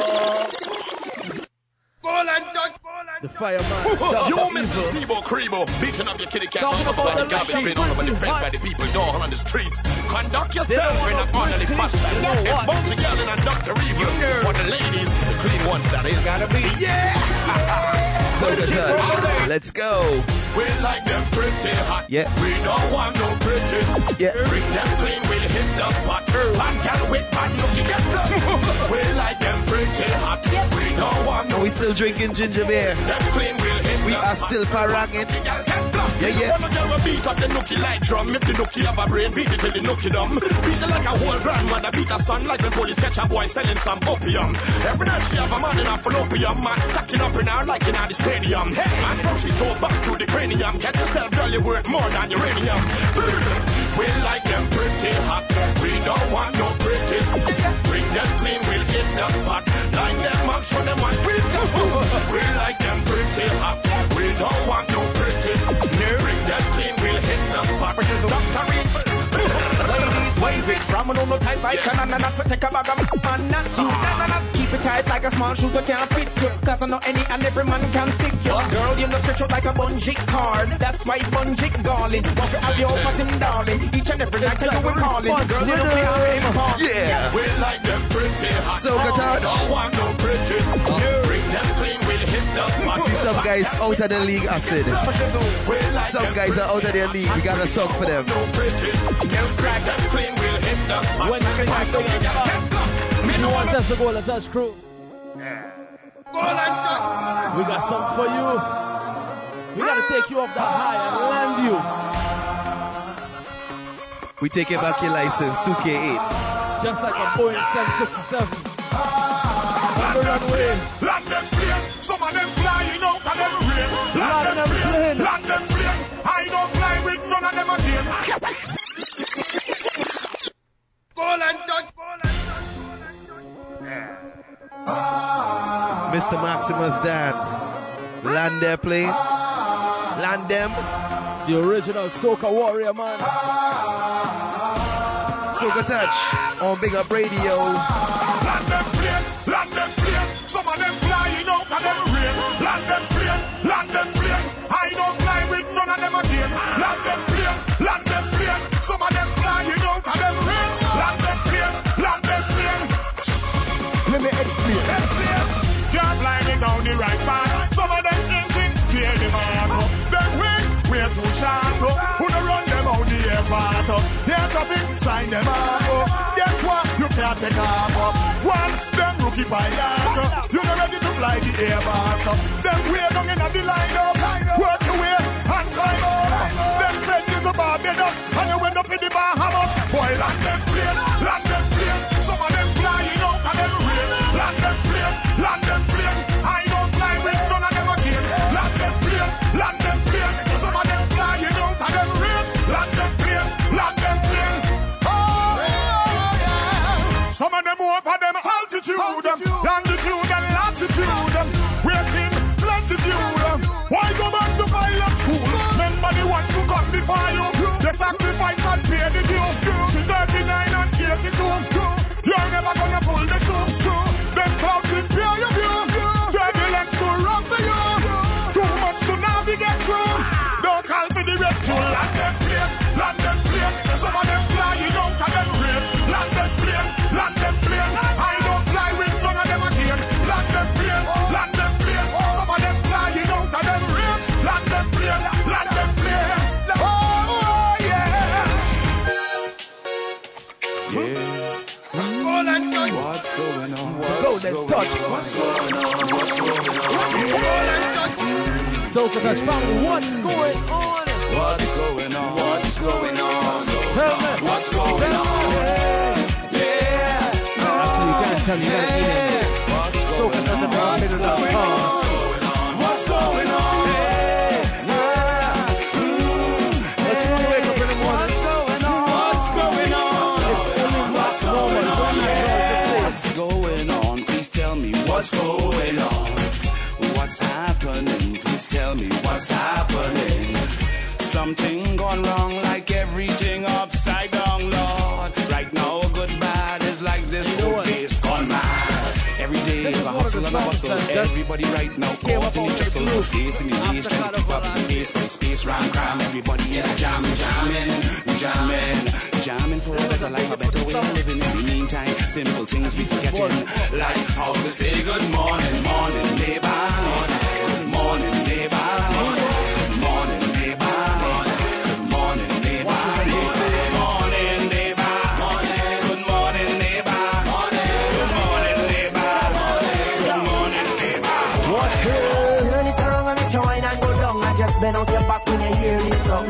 Ball and touch, ball and The fireman, you, Doctor Missus Evil. Zebo Cremo, beating up your kitty cat all Talking over about body the garbage, light spraying all over the pretty friends hot. by the people down on the streets. Conduct They yourself don't in a want no orderly pretty. fashion. You know It's what? Bunch of Girl and Doctor Evil for the ladies, the clean ones that is gotta be. Yeah! Soca Touch. Let's go. We like them pretty hot. Yeah. We don't want no pretty. Yeah. Bring them clean, we'll hit the spot. Man can wait, man looking at them. We like them pretty hot. We don't want no. And we still drinking ginger beer. Them clean, we'll hit We the are spot. still paranging. Yeah, yeah. One of them will beat up the nookie like drum. Make the nookie have a brain, beat it till the nookie dumb. Beat it like a whole grandmother, beat a son like when police catch a boy selling some opium. Every night she have a man in her fallopian, man stacking up in her like in her the stadium. Hey, man from she toe back to the cranium. Catch yourself, girl, you worth more than uranium. We like them pretty hot. We don't want no pretty. Bring them clean, we'll hit the spot. Like them up, show them what we do. We like them pretty hot. We don't want no pretty. Bring them clean, we'll hit the spot. Doctor Evil. Ladies, wave it from an no tight bike and not for take a bag of man not you. Keep it tight like a small shoe that can't fit you. Cause I know any and every man can stick you. Girl, you know stretch out like a bungee cord. That's why bungee calling. Want to have your open darling. Each and every night you will calling. Girl, you know me I'm important. Yeah. We like them pretty hot. Soca Touch. Don't want no pretty. Bring them clean, we'll hit the spot. See some guys out of the league acid. Some guys are out of their league. We got a song for them. When you can have the You want us to go to Touch Crew? We got something for you. We gotta take you off that high and land you. We taking back your license, two K eight. Just like a Boeing seven fifty-seven. On the runway. Land them plane, some of them flying out of them rain. Land them plane. Land them plane. I don't fly with none of them again. Ball and touch, ball and touch. Mister Maximus Dan. Land their planes. Land them. The original Soca Warrior, man. Soca Touch on Big Up Radio. Land them plane, land them plane. Some of them flying out of them rain. Land them plane, land them plane. I don't fly with none of them again. Land them plane, land them plane. Some of them flying out of them rain. Land them plane, land them plane. Let me explain. Explain. Can't fly me down the right path. Some of them engines clear the mark. Them wings way too sharp. Who don't run them out the airport? Their traffic sign them up. Guess what? You can't take off. One, them rookie pilot. You not ready to fly the airbus. Them way down in the line up. Work your way and climb up. Them send you to Barbados and you end up in the Bahamas. Boy, land them plane, land them plane. Some of them flying out of them race. Land them plane, land them plane. I don't fly with none of them again. Land them plane, land them plane. Some of them flying out of them race. Land them plane, land them plane. Oh, yeah. Some of them over them altitude, altitude. longitude and latitude. We're seeing platitude. Why go back to pilot school? Remember the ones who come before you. They sacrifice and pay the due. She's thirty-nine and eighty-two. You're never gonna pull the shoe. Them clouds will pure your view. Turbulence too rough for you. Too much to navigate through. Don't call for the rescue. Land them plane, land them plane. Some of them flying out of them race. Land them plane, land them plane. I don't fly with none of them again. Land them plane, land them plane. Some of them flying out of them race. Land them plane, land them plane. Oh yeah. Yeah. What's going on? What's going on? What's going on? What's going on? Soca Touch family, what's going on? What's going on? What's going on? Tell me. What's going on? Yeah. Actually, you can't tell me, you gotta email me. Soca Touch at What's going on? What's going on? But you wanna wake up in the morning. What's going on? What's going on? What's going on? What's going on? Please tell me what's going on. What's happening? Please tell me what's happening. Something gone wrong, like everything upside down, Lord. Right now, good bad is like this whole place gone mad. Every day is a hustle and a bustle. Everybody right now caught in the jostle. Space in the waist, trying to keep up with the pace. By space, ram, cram. Everybody in a jam, jamming, jamming, jamming for a better life, a better way of living. In the meantime, simple things we forgetting, like how to say good morning, morning, neighbor. Good morning, neighbor. Good morning, neighbor. Good morning, neighbor. Good morning, neighbor. Good morning, neighbor. Good morning, neighbor. Good morning, neighbor. What's good? Turn it around and make your wine and go down and just bend out your back when you hear this song.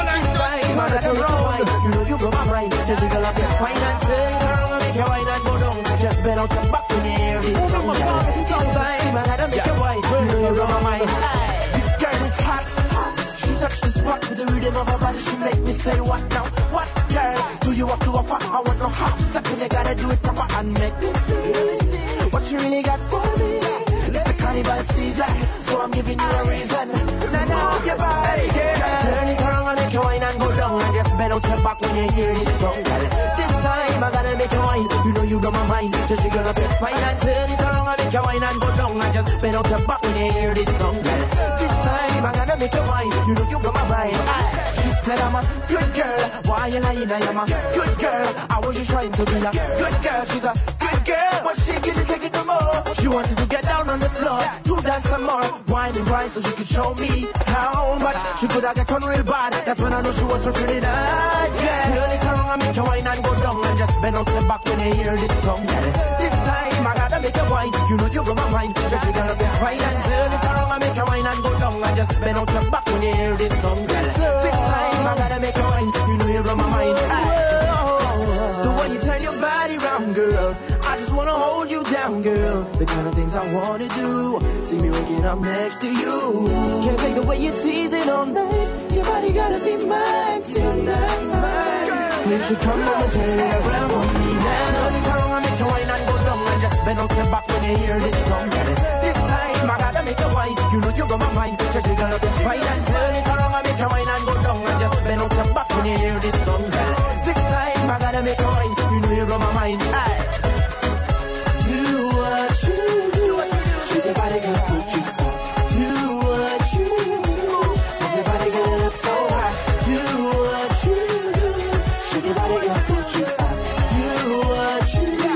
Man, that's a road. You know you go my mind. Just wiggle up your spine and turn it around and make your wine and go down. Just bend out your back when you hear this song. Sometimes I gotta make your wine. You know you go my mind. This girl is hot. She touched the spot with the rhythm of her body. She make me say what now? What girl? Do you have to offer? I want no half step. You gotta do it proper and make me see what you really got for me. It's the carnival season, so I'm giving you a reason. Now, now, your body, girl. Turn it around and make your wine and go down and just bend out your back when you hear this song. This time I gotta make you wine. You know you got my mind. Just jiggle up your spine and turn it around and make your wine and go down and just bend out your back when you hear this song. This time I gotta make you wine. You know you got my mind. She said I'm a good girl. Why you lying? I am a good girl. I was just trying to be a good girl. She's a good girl, but she get it, take it no more. She wanted to get down on the floor, to dance some more, wine and grind so she could show me how much she could have get on real bad. That's when I know she was so pretty nice. Yeah. Turn it around and make your wine and go down and just bend out your back when you hear this song. This time I gotta make a wine. You know you got my mind. Just figure out this wine and turn it around and make your wine and go down and just bend out your back when you hear this song, girl. This time I gotta make you wine, you know you're on my mind. Aye. The way you turn your body round, girl, I just wanna hold you down, girl. The kind of things I wanna do, see me waking up next to you. Can't take the way you're teasing all night. Your body gotta be mine tonight, mine. So you should come over and turn it around for me now. Turn it around and make you wine and go down and just bend out your back when you hear this song, girl. This time I gotta make you wine, you know you're on my mind. Just jiggle up your spine and turn it around and make you wine and go down and just bend out your back when you hear this song, girl. This time I gotta make you wine, you know you're on my mind. Aye. Do what you do, shake your body, girl, don't you stop. Do what you do, make your body get up so high. Do what you do, shake your body, girl, don't you stop. Do what you do.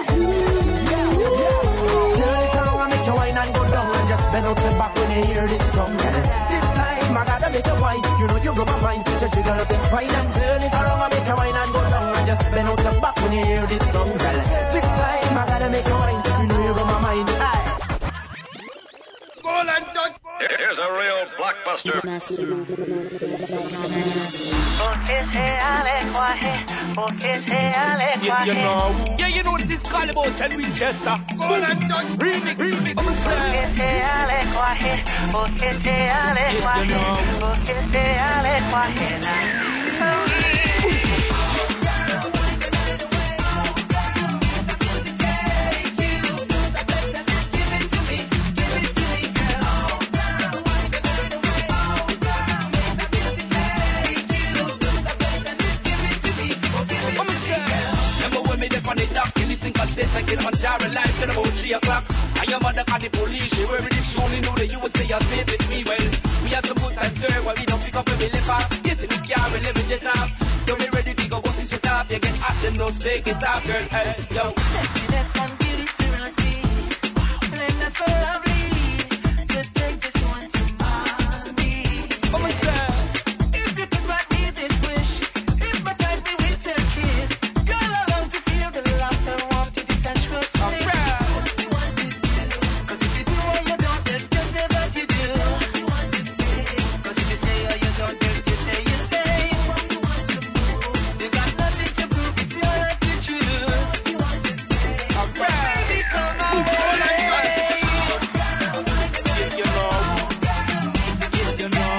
Turn it around and make your wine and go down and just bend out your back when you hear this song. This time I gotta make you wine, you know you're on my mind. Just jiggle up your spine and turn it around and make your wine and go down and just bend out your back when you hear this song, girl. This time I gotta make you wine, you know you're on my mind. Aye. Golden Touch. Here's a real blockbuster. Yeah, you know. Yeah, you know this is Calibo and Winchester. Golden Touch. Remix, remix. I'm Kilimanjaro live till about three o'clock. I am on the car, the police. She wearing this shoe, know that you will stay safe with me. Well, we have some good times, sir, where we don't pick up every liver. Get in the car, we live in jet up. Don't be ready to go, go see sweat up. You get hot, then don't stay, get up, girl. Hey, yo. Sexiness and beauty, seriously. Slender, so lovely. Just take this one to mommy. Come on, sir. If you could grant me this wish, hypnotize me with a kiss. Girl, I long to feel the laughter, warm to the sensual thing. What you want to do? 'Cause if you do or you don't, there's just never you do. What you want to say? 'Cause if you say or you don't, there's just say you say. What you want to prove? You got nothing to prove if you like to choose. What you want to say? Baby, come on, baby. Yeah, you know. Yeah, you know.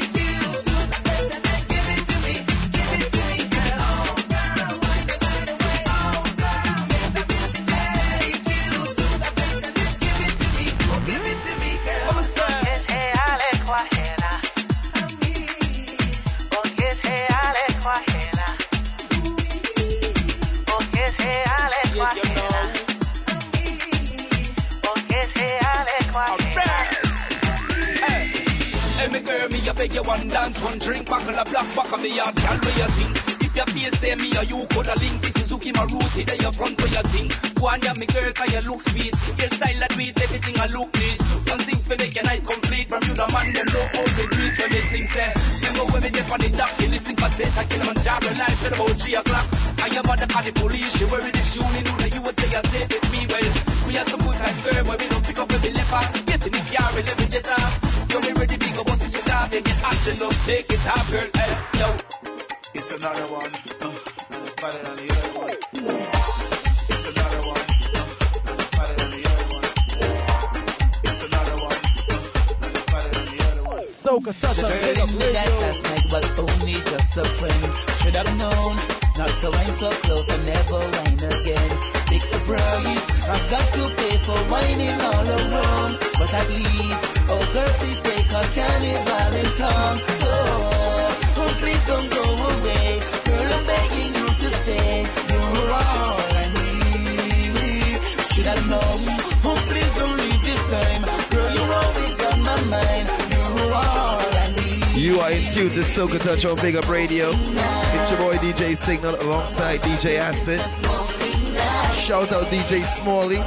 I beg you one dance, one drink, buckle a black back of me yard, girl, where you sing. If your face say me or you could a link, this is Suzuki Maruti, there your front where you sing. Go on, yeah, me girl, cause you look sweet. Your style that sweet, everything I look neat. One thing for make your night complete, from you the man, them know how they do it when they sing, say. Remember when we dip on the dock, you listen for set, I Kilimanjaro live till about three o'clock. I am on the car, the police, she wearing the shoe, you know that you would stay a safe with me, well. We had some good times, girl, where we don't pick up every leper. Get in the car, we live in jet up. You be ready, big up, bosses with up, you get hot enough, take it off, girl, hey, yo. It's another one, uh, and it's better than the other one. It's another one, uh, and it's better than the other one. It's another one, uh, and it's better than the other one. Soca Touch, big up That radio. last night was only just a friend. Should have known not to wine so close and never wine again. Big surprise, I've got to pay for whining all around. But at least, oh girl, please take us carnival in town. So, oh please don't go away. Girl, I'm begging you to stay. You're all I need. Should have known, oh please don't leave this time. Girl, you're always on my mind. You're all I need. You are in tune to Soca Touch on Big Up Radio. It's your boy D J Signal alongside D J Acid. Shout out D J Smalley.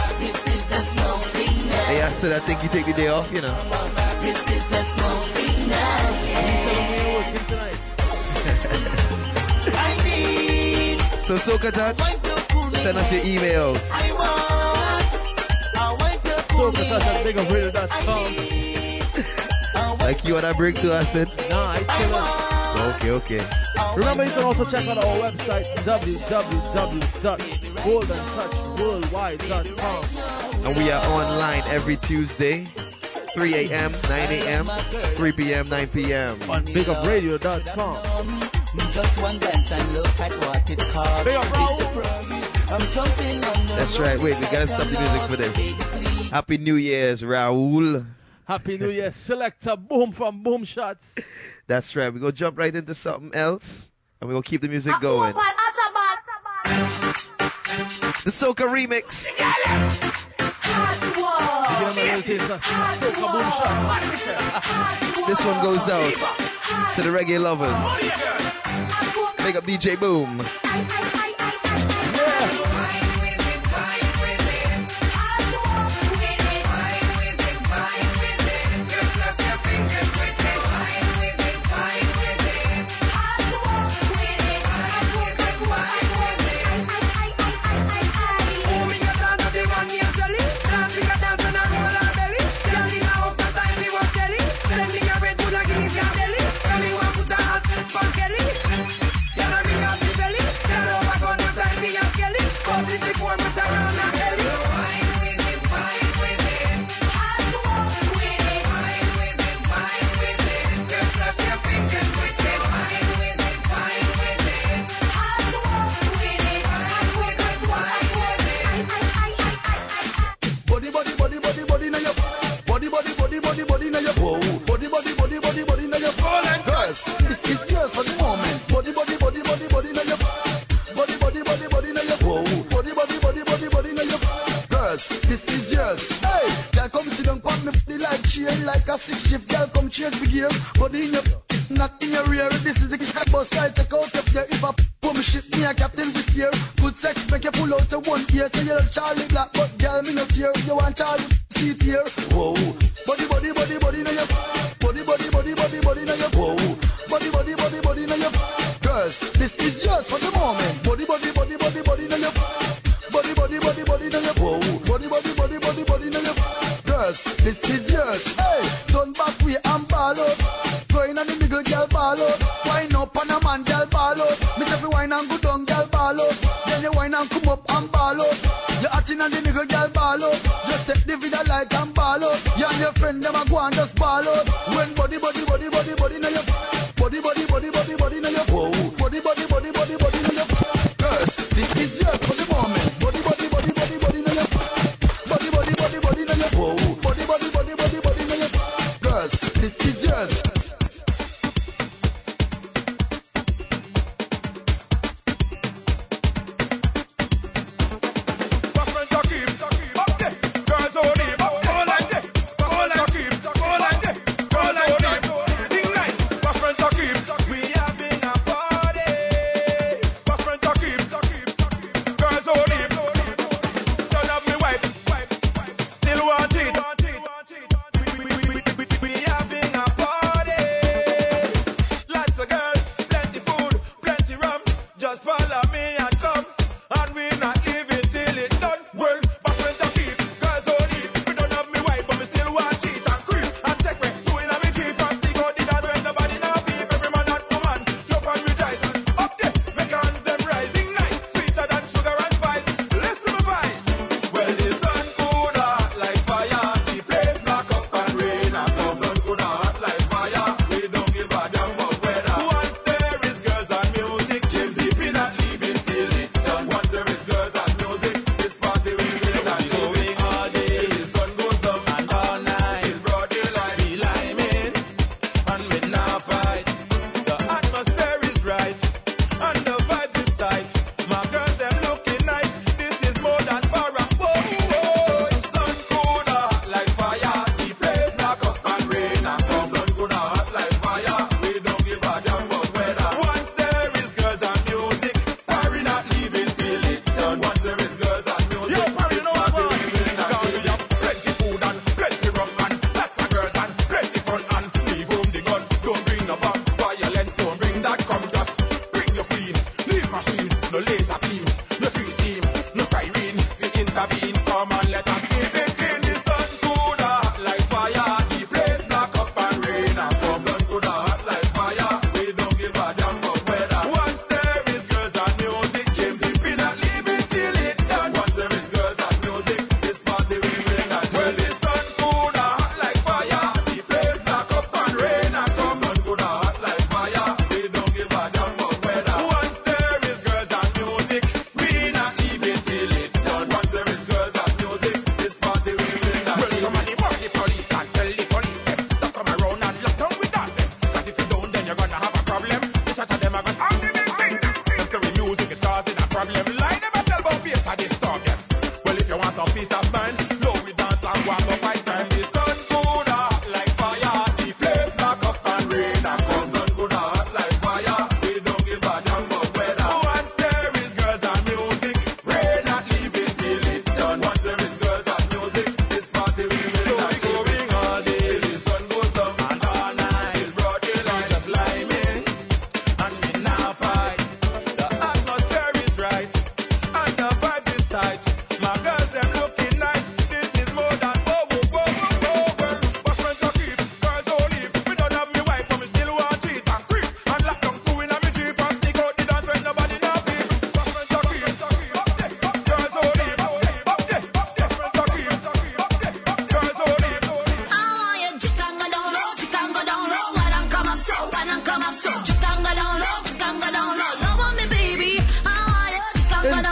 Hey Acid, I think you take the day off, you know. So Soca Touch, send us your emails. Soca Touch at big up radio dot com. Like you wanna bring to us, it? Nah, I chillin'. Okay, okay. Remember, you can also check out our website, w w w dot golden touch worldwide dot com. And we are online every Tuesday, three a.m., nine a.m., three p.m., nine p.m. on big up radio dot com. Just one dance and look at what it costs. Big up, bro. I'm jumping on the That's right. Wait, we gotta stop the music for this. Happy New Year's, Raul. Happy New Year, Selector Boom from Boom Shots. That's right. We're gonna jump right into something else, and we're gonna keep the music going. The Soca remix. This one goes out to the reggae lovers. Big up D J Boom. We having a party.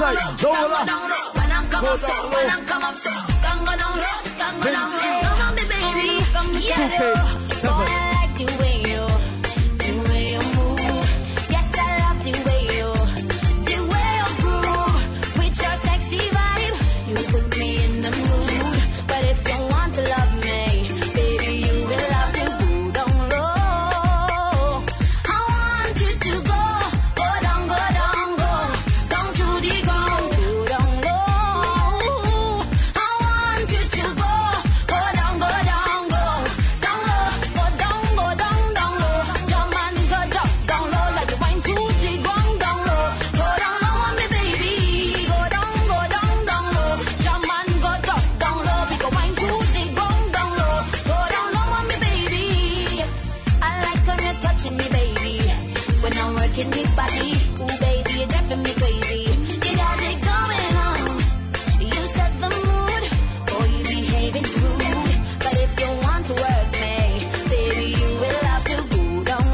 right, Zola. When I'm come up, say, when I'm come up, say, can go down low, can go down low. Come on, me baby, yeah. Boy, I like the way you, the way you move. Yes, I love the way you, the way you groove. With your sexy vibe, you put me in the mood. But if you want to love me, baby, you will have to go down low. I want you to go, go down, go down, go down to the ground, go down low. I want you to go, go down, go down, go down low, go down, go down, down low. Jump and go down, down low, like you went to the ground, down low. Go down low on me, baby. Go down, go down, down low. Jump and go down, down low, because went to the ground, down low. Go down low on me, baby. I like when you're touching me, baby. When I'm working the body, ooh, baby, you're driving me crazy. You got it going on. You set the mood, or you behaving rude. But if you want to work me, baby, you will have to go down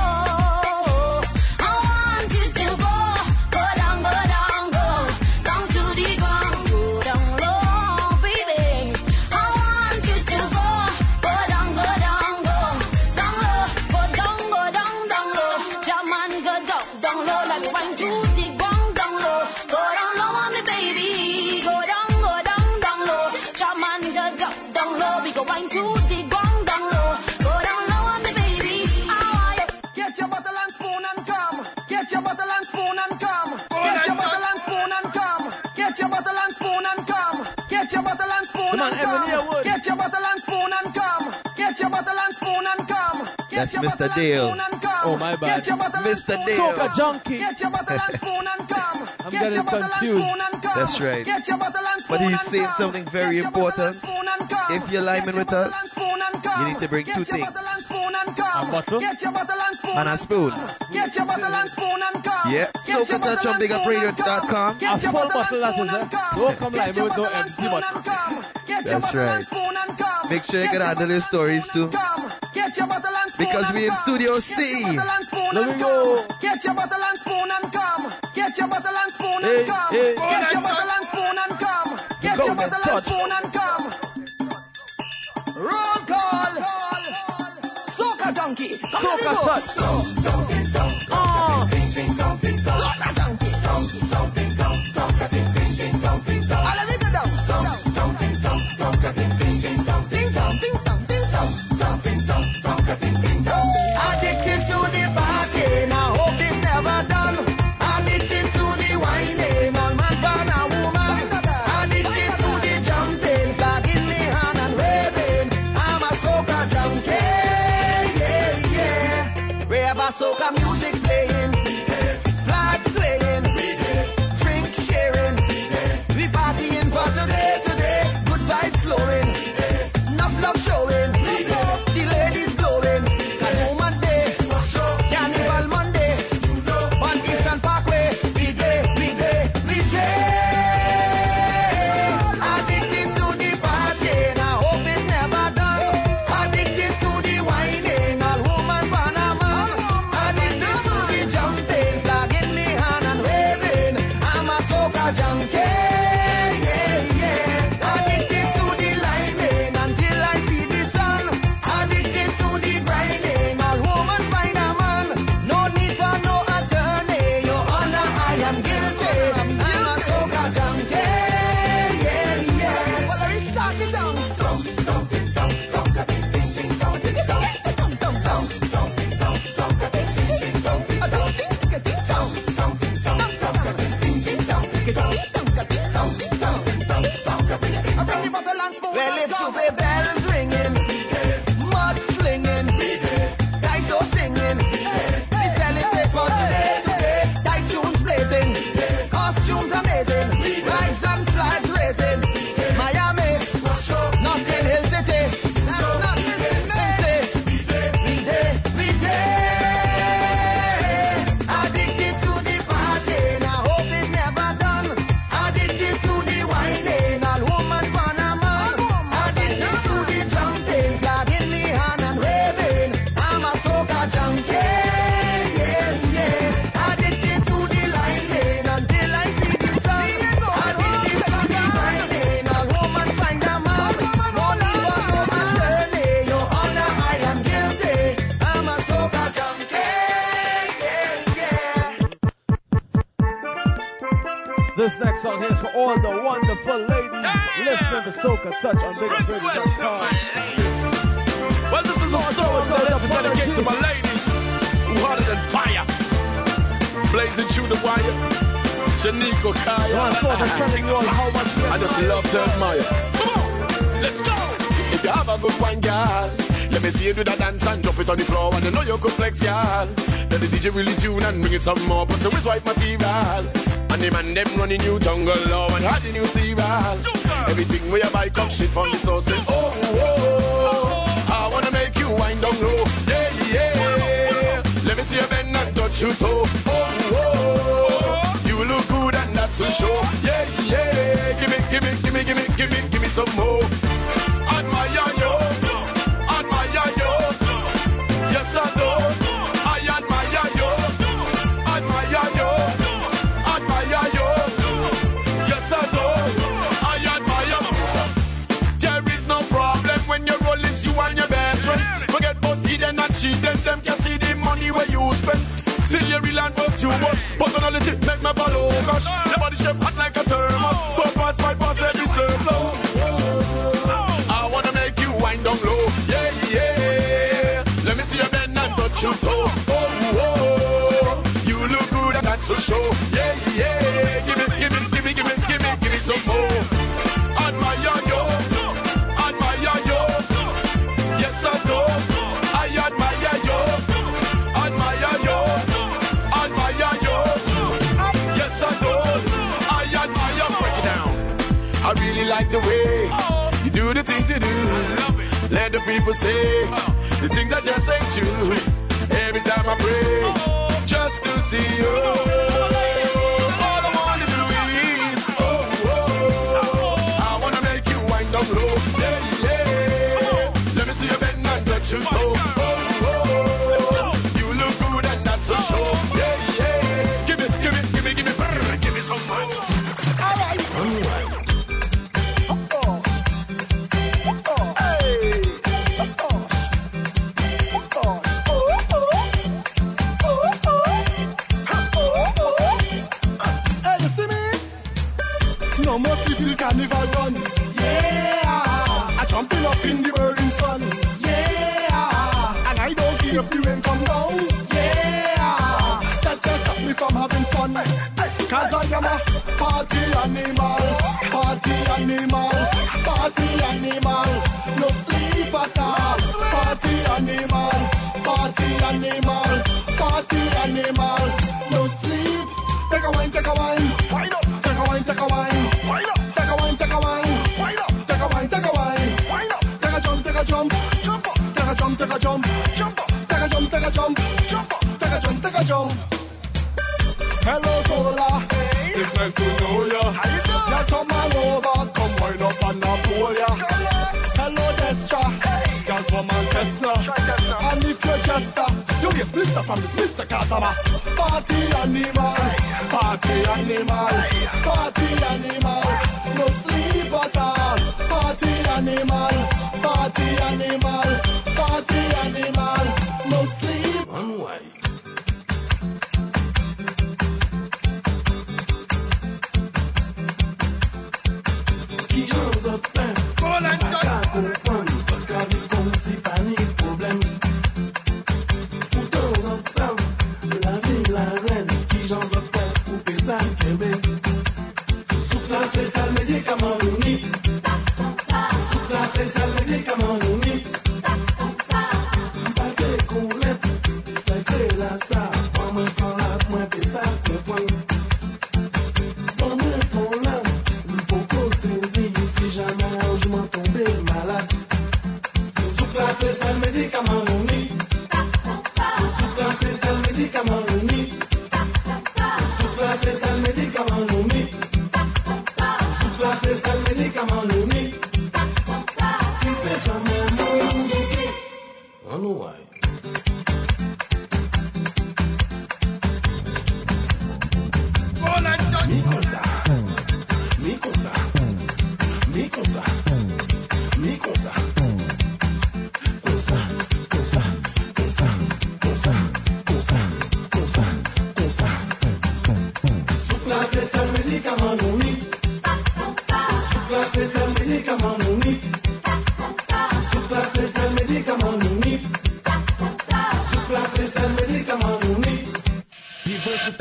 low. I want you to go, go down, go down, go down to the ground, go down low, baby. I want you to go, go down, go down, go down low, go down, go down, down low. Jam and go down, down low, like you went to the ground, down low. Go down low on me, baby. Go down, go down, down low. Jam and go down, down low, because went to the ground, down low. Go down low on me, baby. Ah, Get your bottle and spoon and come. Get your bottle and spoon and come. Get your bottle and spoon and come. Get your bottle and spoon and come. Get your bottle and spoon Come on, and Evan come. Yearwood. Get your bottle and spoon and come. Get your bottle and spoon and come. That's Get your Mister bottle and Dale. spoon and come. Oh, my bad. Get your bottle and Mister spoon Dale. and come. Soca junkie. Get your bottle and spoon and come. I'm Get getting your bottle and confused. spoon and come. That's right. Get your bottle and spoon But he's and saying come. something very Get your bottle and important. spoon and come. If you're liming Get your with bottle us, and spoon and come. you need to bring Get two your things. bottle and spoon and come. A bottle? Get your bottle and spoon And a spoon. Get your bottle and spoon and come. Yeah. Get your Soca Touch bottle on and big up spoon radio and come. dot com. Get A your full bottle and bottle that spoon is, eh? and come. Don't come Get like your me with no bottle and empty spoon bottle. and come. Get your That's bottle right. and spoon and come. Make sure you Get can your handle bottle your stories and too. spoon and come. Get your bottle and spoon Because and we in come. Studio Get C. your bottle and spoon Let and me come. go. Get your bottle and spoon and come. Get your bottle and spoon Hey, and come. hey. Get your bottle and spoon and come. Get your Golden bottle and Touch. spoon and come. Roll call. Soca junkie. Come on, Soca go. touch. Ah. Soca junkie. All of it down. Ding dong, ding dong, ding dong. Addicted to the party, now hope it's never done. Addicted to the whining, all man for a woman. Addicted to the jumping, flag in the hand and waving. I'm a soca junkie, yeah, yeah. We have a soca music playing, flag swaying, drink sharing. We partying for today, today. Good vibes flowing, enough love showing. The ladies glowing. Woman Day, Carnival Monday, on Eastern Parkway. We day, we day, we day. Addicted to the party, now hope it's never done. Addicted to the whining, all woman Panama. Addicted to the This next song here is for all the wonderful ladies listening to Soca Touch on big up radio dot com. Well, this is a song that I have to dedicate to my ladies who hotter than fire. Blazing through the wire. Shaniqua Kaya. One song is telling you all how much we I just love to admire. Come on, let's go. If you have a good wine, girl, let me see you do that dance and drop it on the floor. And you know you could flex, girl. Let the D J really tune and bring it some more. Put the white material. And the man them running you jungle law and how the new cereal. Everything where you buy come shit from the source. Oh, oh, oh, I wanna make you wind down low. Yeah, yeah. Let me see you bend and touch your toe. Oh, oh, you look good and that's for sure. Yeah, yeah. Give me, give me, give me, give me, give me, give me some more. Admire you, admire you. Yes, I do. I admire you, admire you. Yes, I do. I admire. There is no problem when you roll it's you and your best friend. Forget about hidden and cheating. Them can see the money where you spend. Still you real and what you want. Personality make me follow. Gosh, your body shape hot like a thermos. Purpose my boss every surplus. I wanna make you wind down low. Yeah, yeah. Let me see your bend and touch your toe. Oh, oh. You look good and that's for sure. Yeah, yeah. Give me, give me, give me, give me, give me, give me some more. Admire you, admire you. Yes, I do. I admire you, admire you, admire you. Yes, I do. I admire. Break it down. I really like the way you do the things you do. Let the people say the things I just ain't true. Every time I pray, just to see you. All I wanna do is, oh, oh, I wanna make you wind up low. Yeah, yeah. Let me see you bend and touch your toe. Oh, oh, you look good and that's for sure. Yeah, yeah. Give me, give me, give me, give me, brr, give me some more. All right. All right. No more sleep till carnival done. Yeah, I jumping up in the burning sun. Yeah, and I don't care if the rain come down. Yeah, that just stop me from having fun. Cause I am a party animal, party animal, party animal. No sleep at all. Party animal, party animal, party animal. No sleep. Take a wine, take a wine. Wind up. Take a wine, take a wine. Wind up. Take a wine, take a wine. Wind up. Take a wine, take a wine. Wind up. Take a jump, take a jump. Jump up. Take a jump, take a jump. Jump up. Take a jump, take a jump. Jump up. Take a jump, take a jump. Hello, Sola. Hey. It's nice to know ya. How you doing? Yeah, come on over. Come wind up and I'll pull ya. Hello, Destra. Hey. Girl from Manchester. Try Destra. And if you're Chester, you get Mister from this Mister Casama. Party animal. Party animal. Party animal. No sleep at all. Party animal. Party animal. Party animal. No sleep. One way. Qui j'ose plein. Pas comprendre ce qu'arrive comme si pas ni problème. Pour temps en temps, la vie, la reine, qui j'ose plein pour pésan qu'aimer. Souffle c'est ça le médicament uni. Souffle c'est ça le médicament uni. Pas de couler, c'est que la star. On me prend la pointe et ça me pointe. On me prend la poco saisi si jamais je m'en tombé malade. Souffle c'est ça le médicament uni. Souffle c'est ça le médicament uni. Souffle c'est ça le médicament uni. Souffle c'est ça le médicament uni. Si c'est jamais mon musique, on nous voit. Mi cosa, mi cosa, mi cosa, mi cosa, cosa, cosa, cosa, cosa, cosa, cosa, cosa. Souffle c'est ça le médicament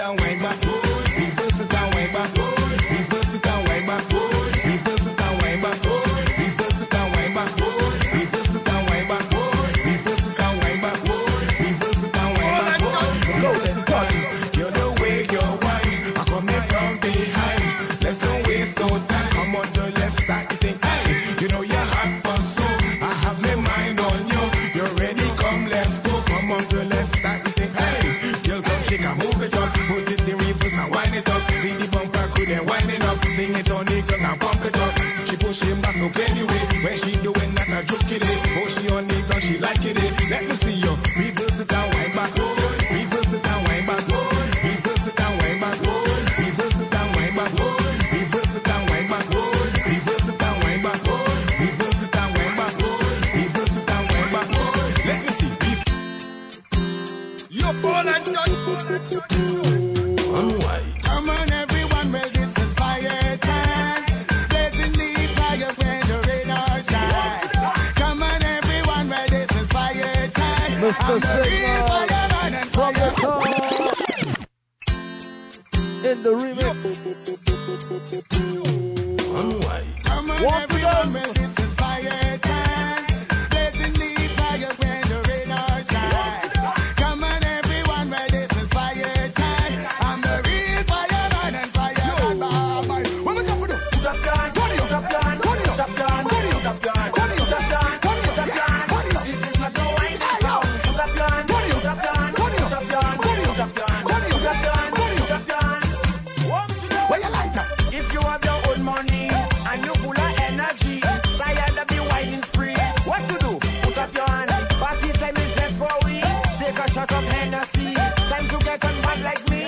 and wind back. Reverse it and wind back. Reverse it and wind back. Reverse it and wind back. Reverse it and wind back. Reverse it and wind back. Reverse it and wind back. Reverse it and wind back. Reverse it and you're the way you're wine. I come here from behind. Let's don't waste no time. Come on, girl, let's start the thing. Hey, you know you're hot for so. I have my mind on you. You're ready, come, let's go. Come on, girl, let's start the thing. Hey, girl, come shake and move it up. Put it in reverse and wind it up. See the bumper could and wind it up. Bring it on the ground and pump it up. She pushing back, no play way. When she doing that, I joke it. Oh, she on the ground, she like it. Let me see you. Reverse it and wind back. Reverse it and wind back. Reverse it and wind back. Reverse it and wind back. Reverse it and wind back. Reverse it and wind back. Reverse it and wind back. Reverse it and wind back. Let me see. You're born and done. Unwind. Come on, everyone, well, this is fire time. Blazing the fire when the rain or shine. Come on, everyone, well, this is fire time. Mister I'm the real Signal fireman and from the fire. top in the remix. Unwind. Come on, Walk everyone, it well, up. this is fire time. Blazing the fire when the rain or shine. Come on, everyone, well, this is fire time. I'm the real fireman and fireman. Bye. What we got for do? Put up gun, put up gun, put up gun, put up gun, put up gun, put up gun. This is not the way it's sound. Put up gun, put up gun, put up gun, put up gun, put up gun, put up gun. Where you like that? If you have your own money and you full of energy, tired of the whining spree, what to do? Put up your hand. Party time is just for we. Take a shot of Hennessy. Time to get on bad like me.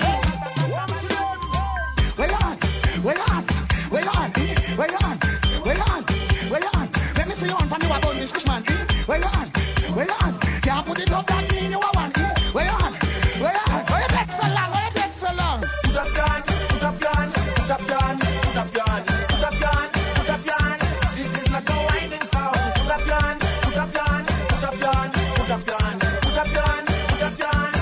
Where you on? Where you on? Where you on? Where you on? Where you on? Where you on? Let me see you on from you about this fish man. Where you on? Where you on? Can't put it up that mean you are one. Where you on? Where you on? Where you take so long? Where you take so long? Put up gun, put up gun, put up gun, put up gun, put up gun, put up gun. This is not the whining sound. Put up gun, put up gun, put up gun, put up gun, put up gun, put up gun.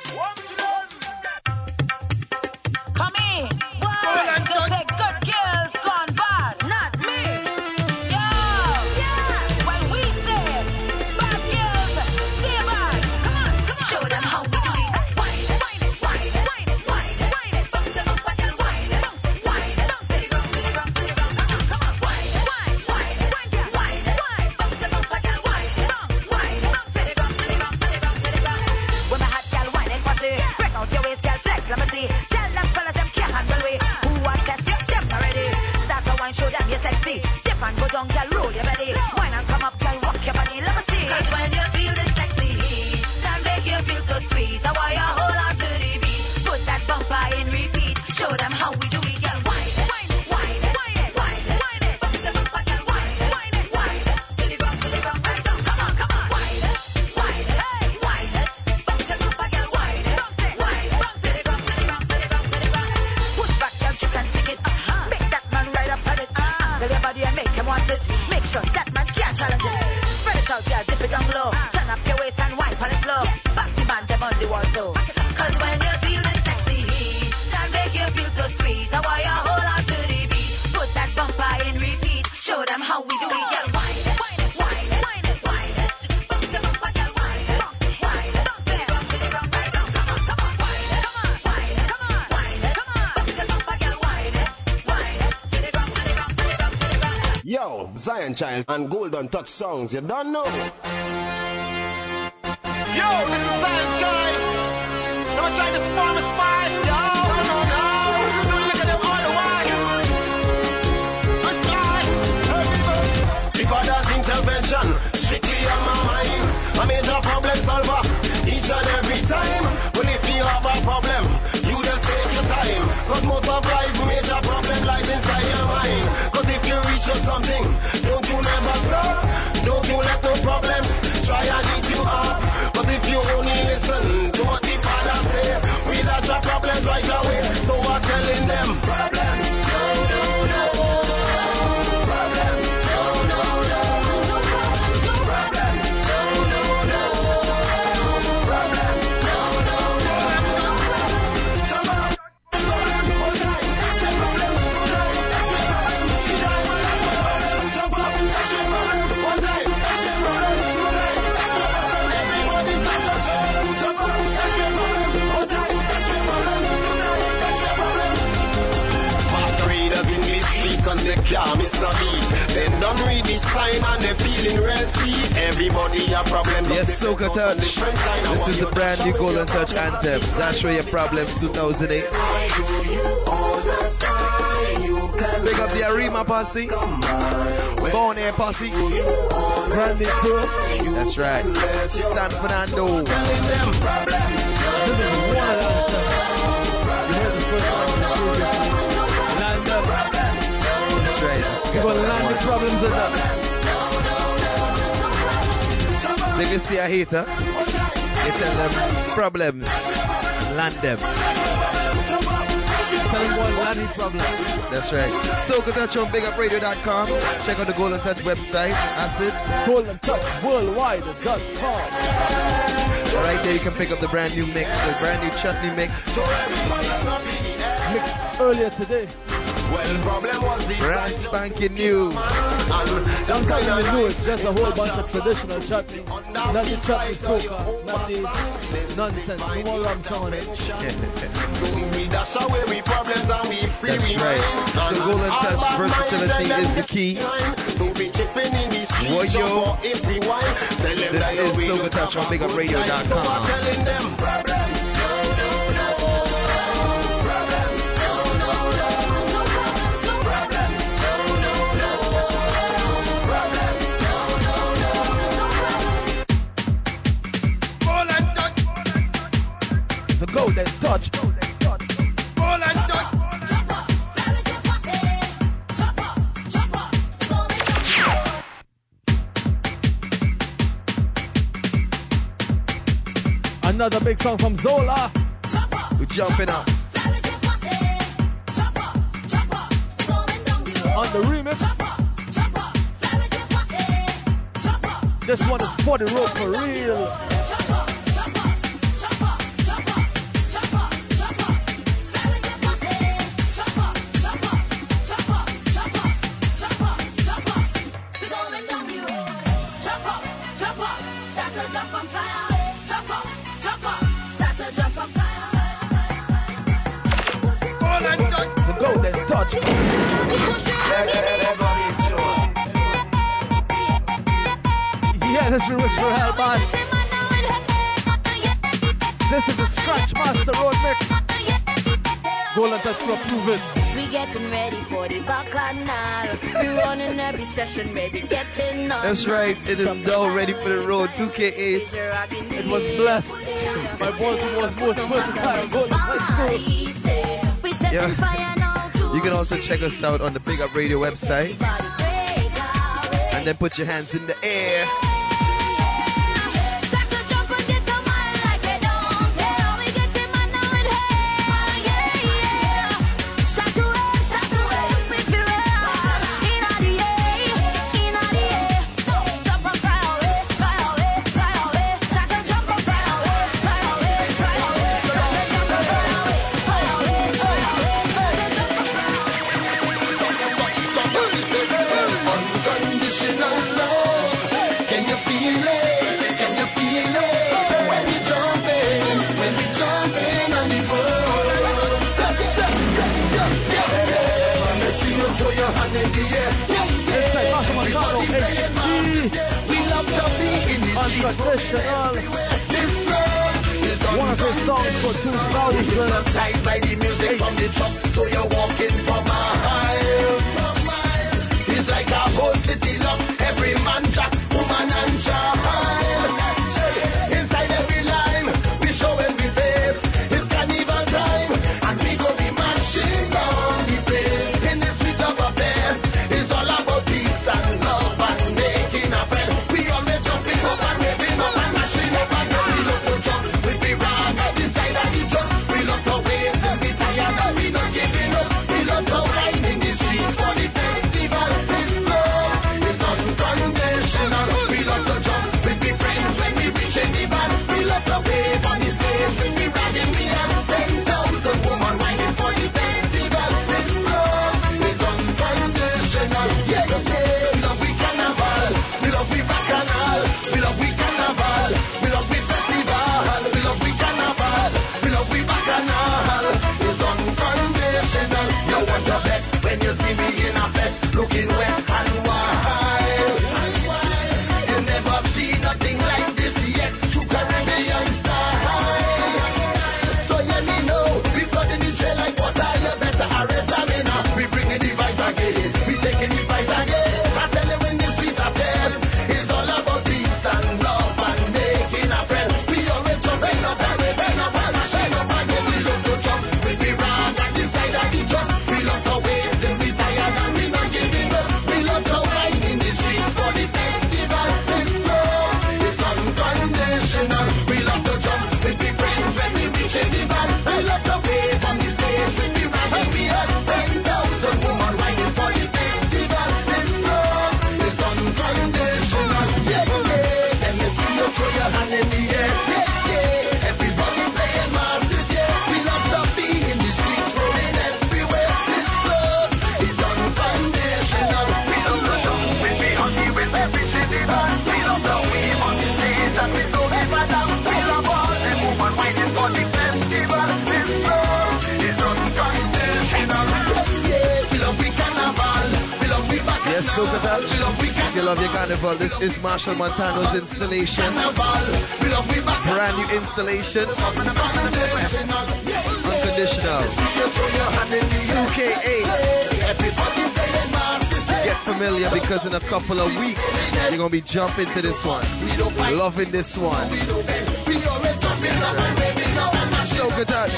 Come in. Why? You say good girls gone bad, not me. Yo, when we say bad girls, stay bad. Come on, come on. Show them how we do it. Wine it, wine it, wine it, wine it, wine it, wine it. Bounce it, bounce it, wine it, bounce it, wine it, bounce it, bounce it, bounce it, bounce it. Come on, come on. Wine it, wine, wine it, wine it, wine it, wine. Bounce it, bounce it, wine it, bounce, wine it, bounce it, bounce it, bounce it, bounce it, bounce it. When my hot gal whine and fussy, break out your waist, gal flex, let me see. Tell them fellas them can't handle we. Who want test you? Them not ready. Start to wine, show them you're sexy. Dip and go down, gal, roll your belly. Wine and come up, gal, rock your body, let me see. 'Cause when you feel this sexy heat, that make you feel so sweet. I want you hold on to the beat. Put that bumper in repeat. Show them how we do it, gal. Wine it, wine it, wine it, wine it, wine it, wine it. Bounce the bumper, gal, wine it, wine it, wine it. To the ground, to the ground, right down. Come on, come on. Wine it, wine it, hey, wine it. Bounce the bumper, gal, wine it, bounce it, wine it. Bounce to the ground, to the ground, to the ground, to the ground. Push back, gal, you can stick it. Make that man right up on it. Tell your body and make him want it. Make sure that man can't challenge it. Spread it out, gal, dip it down low. Turn up your waist and wine on it slow. Back the man, them on the wall too. 'Cause when you feel the sexy heat, that make you feel so sweet. I want you hold on to the beat. Put that bumper in repeat. Show them how we do it, gal. Wine it, wine it, wine it, wine it, wine it. Bounce the bumper, gal, wine it, bounce it, wine it, bounce it, bounce it, bounce it, down. Come on, come on, wine it, come on, wine it, come on, wine it, come on. Bounce the bumper, gal, wine it, wine it. To the ground, to the ground, to the ground, to the ground. Yo, Zion Child and Golden Touch songs, you don't know. Yo, this is Zion Child. Don't try to spawn a spy. Yo, no, no, no. So look at them all the while. Let's slide. Big Brother's intervention, strictly on my mind. A major problem solver, each and every time. Well, if you have a problem, you just take your time. 'Cause most of life, major problem lies inside your mind. 'Cause if you reach for something, don't you never stop. Don't you let the problems try and eat you up. 'Cause if you only listen to what the Father say, we dash line and they feeling real sweet. Everybody a problem. Yes, Soca Touch. This is the brand new Golden Touch anthem. That's where your problems two thousand eight. Big up the Arima posse. Born Air posse. Brand new crew. That's right. San Fernando. This is one of the You heard the first one. Land up. That's right. You're going to land the problems in that. So if you see a hater, you tell them problems. Land them. Tell them what land these problems. That's right. Soca Touch on big up radio dot com. Check out the Golden Touch website. Acid. Golden Touch worldwide dot com. Right there you can pick up the brand new mix, the brand new chutney mix. Mixed earlier today. Well, problem was the brand spanking new. Don't tell me new, it's just a whole bunch of traditional chutney. Not the chutney soca, not the nonsense. No more rum song on it. That's how we problems and we free. That's right. So Golden Touch versatility is the key. What yo? This is Soca Touch on big up radio dot com. The Golden Touch. Another big song from Zola. We're jumping up. On the remix. This one is for the road for real. Yeah, this is Wish for Hell, man. This is the Scratch Master Road Mix. Golden Touch to approve it. We getting ready for the bacchanal. We running every session ready, getting on. That's right. It is now ready for the road. two K eight. It was blessed. My Baltimore was most versatile. Golden Touch crew. Yeah. You can also check us out on the Big Up Radio website. And then put your hands in the air. Unconditional. One of his songs for two thousand. Tied by the music from the top, so you're walking for miles. It's like a whole city love, every man, jack, woman and child. Inside every line, we show every face. It's carnival time, and we go be marching down the place. In the sweet of affair, it's all about peace and love and making a friend. We always jumping up and waving up and mashing up and we love to jump. We be wrong at the side of the jump. We love to wave till we tired and we not giving up. We love to ride in the streets for Soca Touch. If you love your carnival, this is Marshall Montano's installation. Brand new installation. Unconditional. two K eight. Get familiar because in a couple of weeks, you're going to be jumping to this one. Loving this one. Soca Touch.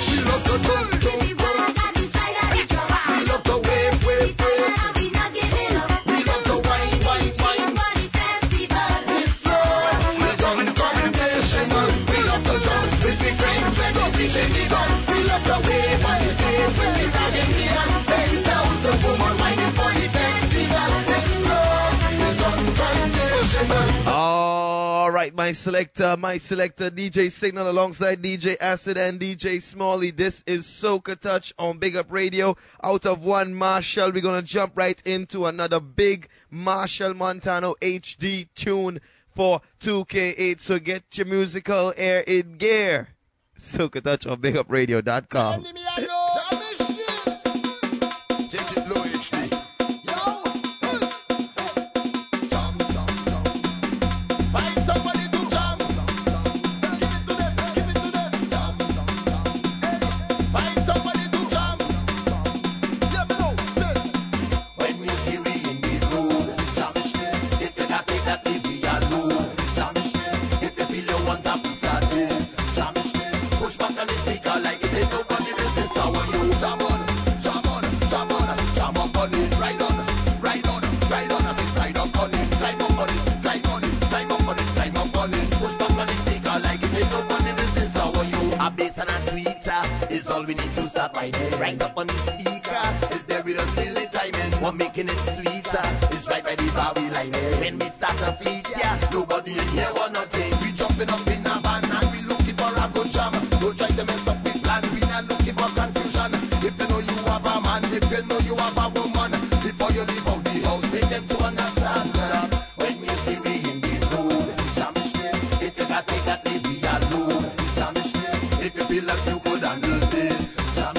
All right, my selector, my selector, D J Signal alongside D J Acid and D J Smalley. This is Soca Touch on Big Up Radio. Out of one Marshall, we're going to jump right into another big Marshall Montano H D tune for two K eight. So get your musical air in gear. Soca Touch on big up radio dot com. Right up on the speaker, is there with us till the timing? What making it sweeter is right by the bar we line. When we start a feature, nobody in here want nothing. We jumping up in a van and we looking for a good jam. Don't try to mess up with plan, we not looking for confusion. If you know you have a man, if you know you have a woman, before you leave out the house, make them to understand that when you see we in the road, jam shit. If you got take that, leave me alone. Jam shit. If you feel like you could handle this.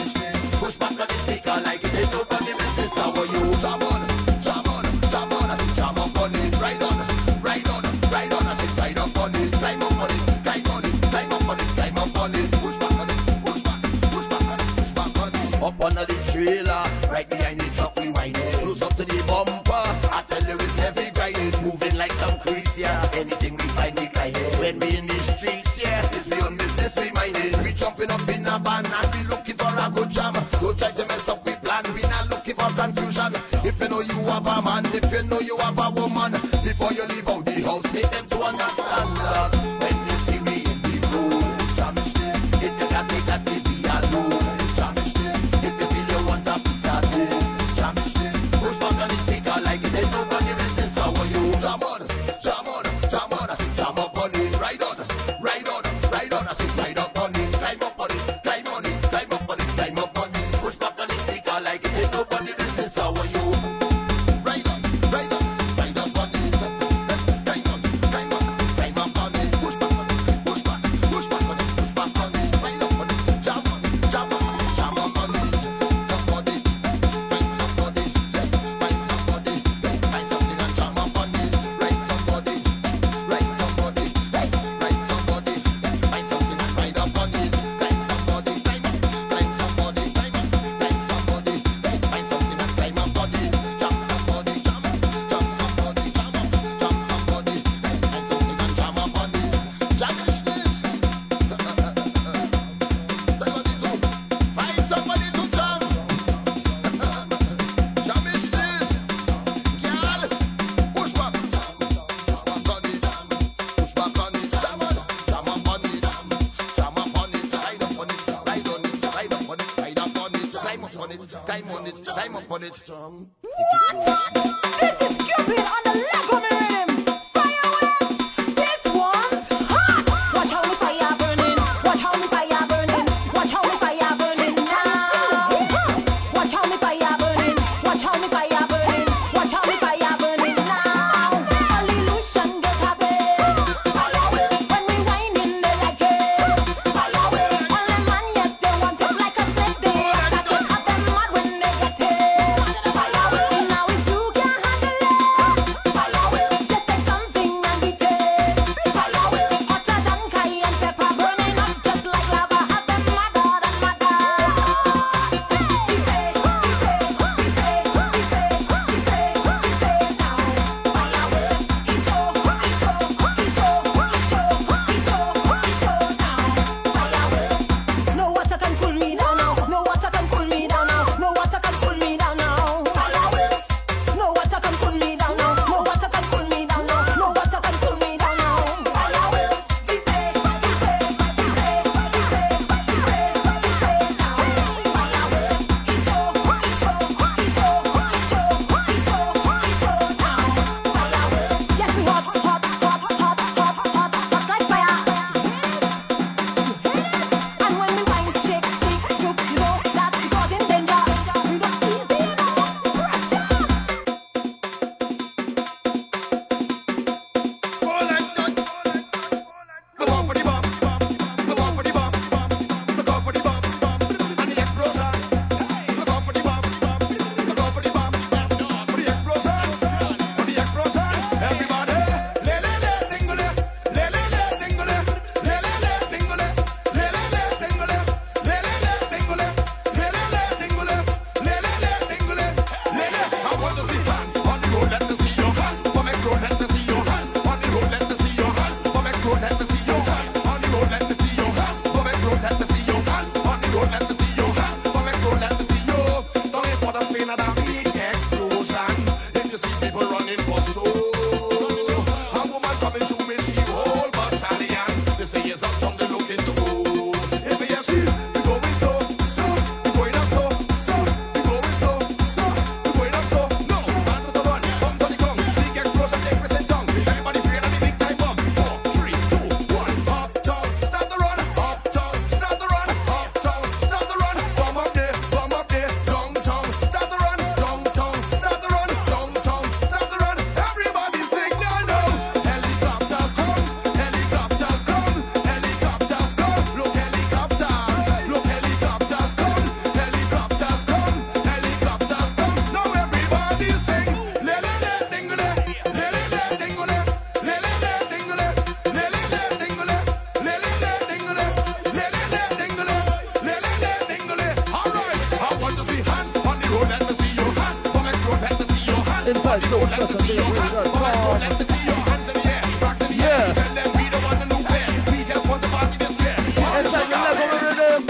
Push back on the speaker like it ain't nobody business. How are you? Jam on, jam on, jam on. I say jam up on it, ride on, ride on, ride on. I say ride up on it, climb up on it, climb on it, climb up on it, climb up on it. Push back on it, push back, push back on it, push back on it. Up under the trailer, right behind the truck we whining. Close up to the bumper, I tell you it's heavy grinding, moving like some crazy. Yeah. Anything we find we climbing. When we in the streets, yeah, it's we own business we minding. We jumping up in a van and we looking for a good jam. Don't try to mess up with plan, we not looking for confusion. If you know you have a man, if you know you have a woman, before you leave out the house, make them to understand that when you see we in the road, jamish this. If you can take that, leave me alone, jamish this. If you feel you want a piece of this, jamish this. Push back on the speaker like it ain't nobody business. How are you? Jam on, jam on, jam on. I say jam up on it, ride on, ride on, ride on. I say ride up on it, climb up on it, climb on it, climb up on it, climb up on it. Push back on the speaker like it ain't nobody business. How are you? Ride on, ride on, ride up on it. Climb on, climb on, climb up on it. Push back on it, push back, push back on it, push back on it. Ride up on it, jam on, jam on, jam up on it. Somebody, find somebody, just find somebody, find something and jam up on it. Write somebody, write somebody, write somebody, find something and ride up on it. Climb somebody, climb up, climb somebody, climb up, climb somebody, find something and climb up on it. Jam somebody, jam up, jam somebody, jam up, jam somebody, find something and jam up on it. Jamish this. Say what you do. Find somebody to jam. Jamish this. Girl, push back, push back on it, push back on it, jam on, jam up on it, jam up on it, ride up on it, ride on it, ride up on it, ride up on it, climb up on it, climb on it, climb up on it. This is Cupid on the Lego me rhythm. Fireworks, this one's hot. Watch how me fire burning. Watch how me fire burning. Watch how me fire burning now. Watch how me fire burning. Watch how me fire burning. Watch how me fire burning now. All illusion get happy. When we whining they like it. All them man yes they want it like a snake. They attack it. Have them mad when they get it. Now if you can't handle it. inside Soul Touch on big up radio dot com. Yeah. Inside the Lego rhythm.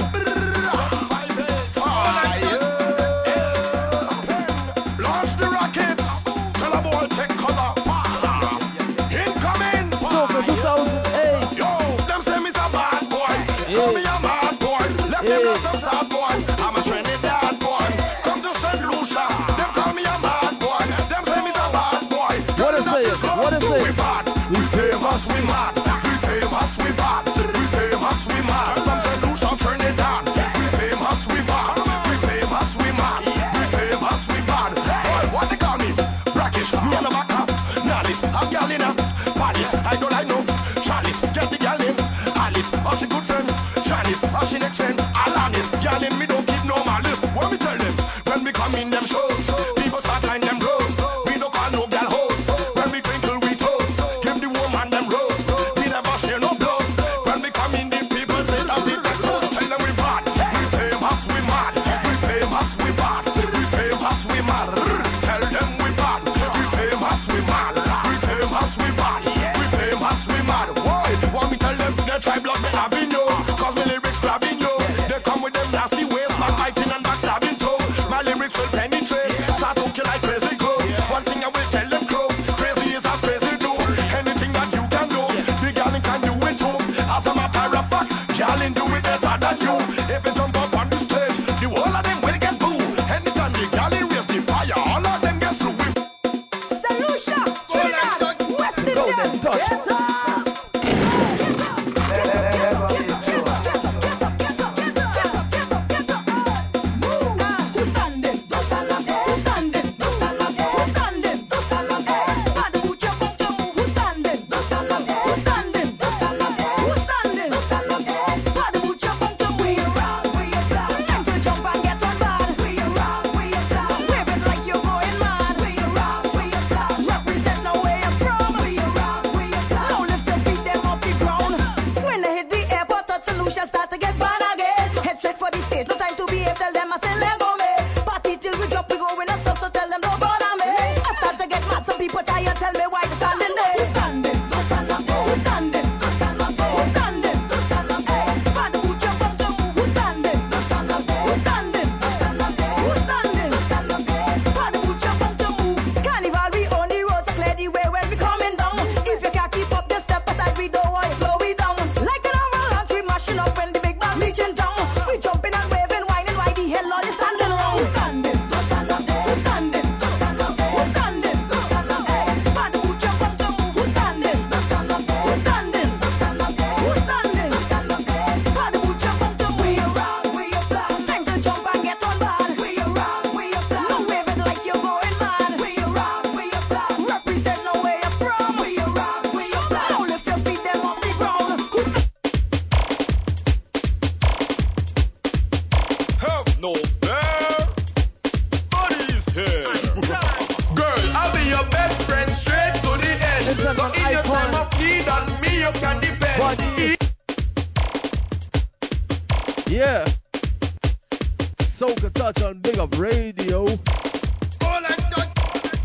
Launch the rockets. Tell a boy take cover. Incoming. Soca two thousand eight. Yo, them say me's a bad boy. Call me a mad boy. Let them know some sad boy. I'm a Trinidad boy. Come to Saint Lucia. Them call me a mad boy. Them say me's a bad boy. What is it? What is it? We bad. We famous. We mad. We famous. We bad. We famous. We mad. From Saint Lucia, Trinidad. We famous. We bad. We famous. We mad. We famous. We bad. Boy, what they call me? Brackish. Me and the back up. Nalice. I'm gal in a Paris. I don't like no Chalice. Get the gal in Alice. Oh, she good friend. Janice. Oh, she next friend. Alanis. Gal in me don't keep no malice. What me tell them? When we come in them shows, people start line them rows. We don't call no gal hoes. When we twinkle we toes. Give the woman them rose. We never share no blows. When we come in the people say that it is so. Tell them we bad. We famous, we mad. We famous, we bad. We famous, we mad. Tell them we bad. We famous, we mad. We famous, we bad. We famous, we mad. Why? Want me tell them they try block me having you. Cause my lyrics grabbing you. They come with them nasty ways, backbiting and backstabbing too. My lyrics will penetrate. Start to kill like crazy crow. One thing I will tell them crow. Crazy is as crazy do. Anything that you can do, the gal can do it too. As a matter of fact, gal do it better than you. If you jump up on the stage, the whole of them will get boo. Anytime the gal raise the fire, all of them get through. Saint Lucia, Trinidad, West Indies. Who's standing? Who's standing? Who's standing? Who's standing? Who's standing? Who's standing? Bad put your bum to move. Who's standing? Who's standing? Who's standing? Who's standing? Who's standing? Who's standing? Bad put your bum to move. We around, we around. Time to jump and get on bad. We around, we around. Wave it like you're going mad. We around, we around. Represent no way you're from. We around, we around. Now lift your feet them off the ground. When they hit the airport, touch solution start to get bad again. Head straight for the stage, no time to behave. Tell them I say let go me. Party till we drop, we going and stop. So tell them don't bother me. I start to get mad. Some people tired. Tell me why you standing there. Who's standing? Who's standing? Who's standing? Who's standing? Who's standing? Who's standing? Bad put your bum to move. Who's standing? Who's standing? Who's standing? Who's standing? Who's standing? Who's standing? Bad put your bum to move. Carnival we on the road to clear the way when we coming down. If you can't keep up, just step aside. We don't want to slow we down. Like an avalanche, we mashing up when the big band reaching down. We jumping and waving, whining. Why the hell are you standing around? Who's standing? Who's standing? Who's standing? Who's standing? Who's standing? Who's standing? Bad put your bum to move. Who's standing? Who's standing? Who's standing? Who's standing? Who's standing? Who's standing? Bad put your bum to move. We around, we around. Time to jump and get on bad. We around, we around. No wave it like you're going mad. We around, we around. Represent no where you're from. We around, we around. Now lift your feet them off the ground. Who's Have no fear. Buddy's here. Girl, I'll be your best friend straight to the end. It's an So in your icon. time of need on me, you can depend. Buddy. Yeah. Soca Touch on Big Up Radio. All I touch.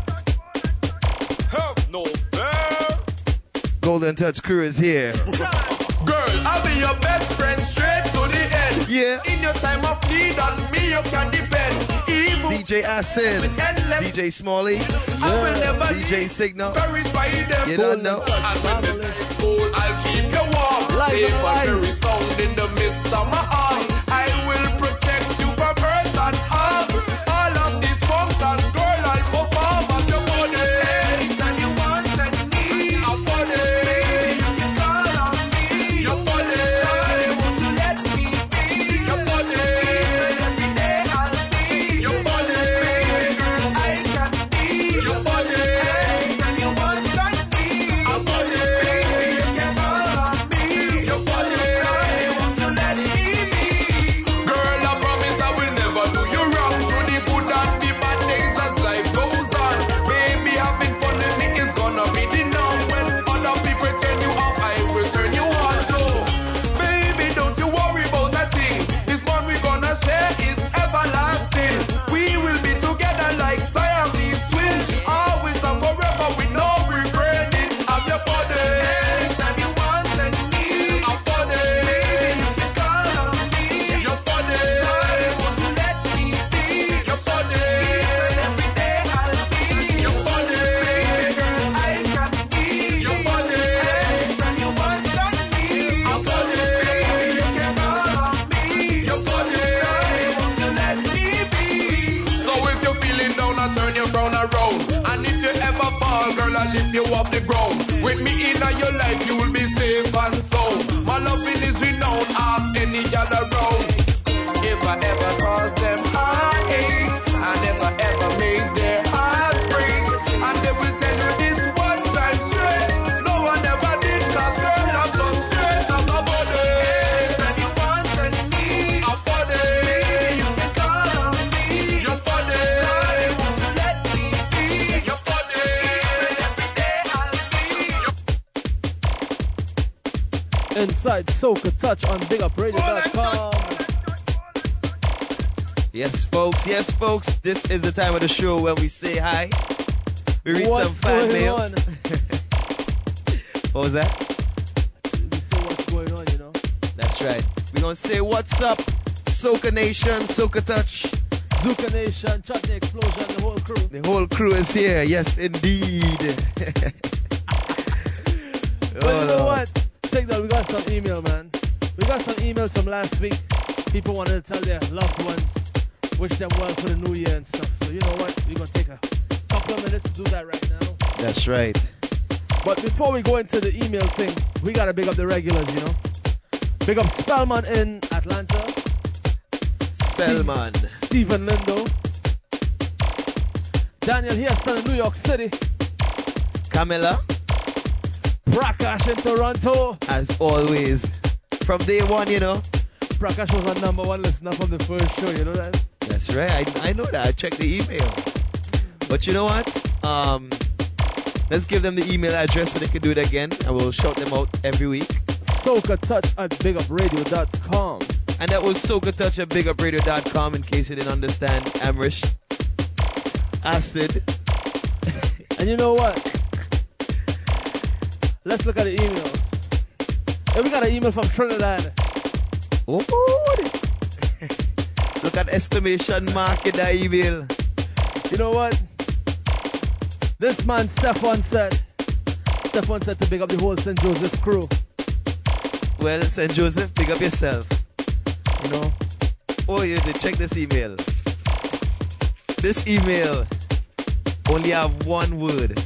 Have no fear. Golden Touch crew is here. Girl, I'll be your best friend straight to the end. Yeah. In your time of need on me, you can depend. Even D J Acid, endless, D J Smalley, I will never D J Signal. verify them. You don't know. And when the night cold, I'll keep you warm. Live Safe and and live. very sound in the midst of my arms. I will protect you from earth and harm. All of these functions, girl, I'll perform on your body. Anytime you want and you need a body, you call on me. Your body, won't you let me be? Your body, every day I'll be. Your body, girl, I can be. Your body, anytime you want and need a body, you can call on me. Your body, won't you let me be? you off the ground. With me in your life, you will be safe and sound. My loving is renowned, ask any other round. If I ever cause them heartache, I never ever make their hearts break. And they will tell you this one time straight. No one ever did, cause girl, I'm so straight. I'm a body. And you want and need a body. You can call on me. Your body. Sorry, won't you let me be your body. Every day I'll be your Inside Soca Touch on big up radio dot com. Yes, folks. Yes, folks. This is the time of the show when we say hi. We read What's some fan going mail. on? What was that? We say what's going on, you know. That's right. We're going to say what's up, Soca Nation, Soca Touch. Zuka Nation, Chutney Explosion, the whole crew. The whole crew is here. Yes, indeed. But you know what? Signal, we got some email, man. We got some emails from last week. People wanted to tell their loved ones, wish them well for the new year and stuff. So you know what? We're going to take a couple of minutes to do that right now. That's right. But before we go into the email thing, we got to big up the regulars, you know. Big up Spellman in Atlanta. Spellman. Stephen Lindo. Daniel Hairston in New York City. Camilla. Prakash in Toronto. As always. From day one, you know. Prakash was our number one listener from the first show, you know that? That's right. I, I know that. I checked the email. But you know what? Um, let's give them the email address so they can do it again. And we'll shout them out every week. Soca Touch at big up radio dot com. And that was Soca Touch at big up radio dot com in case you didn't understand. Amrish. Acid. And you know what? Let's look at the emails. Hey, we got an email from Trinidad. Oh, look at exclamation mark in that email. You know what? This man Stefan said, Stefan said to big up the whole Saint Joseph crew. Well, Saint Joseph, big up yourself. You know? Oh, you did check this email. This email only have one word.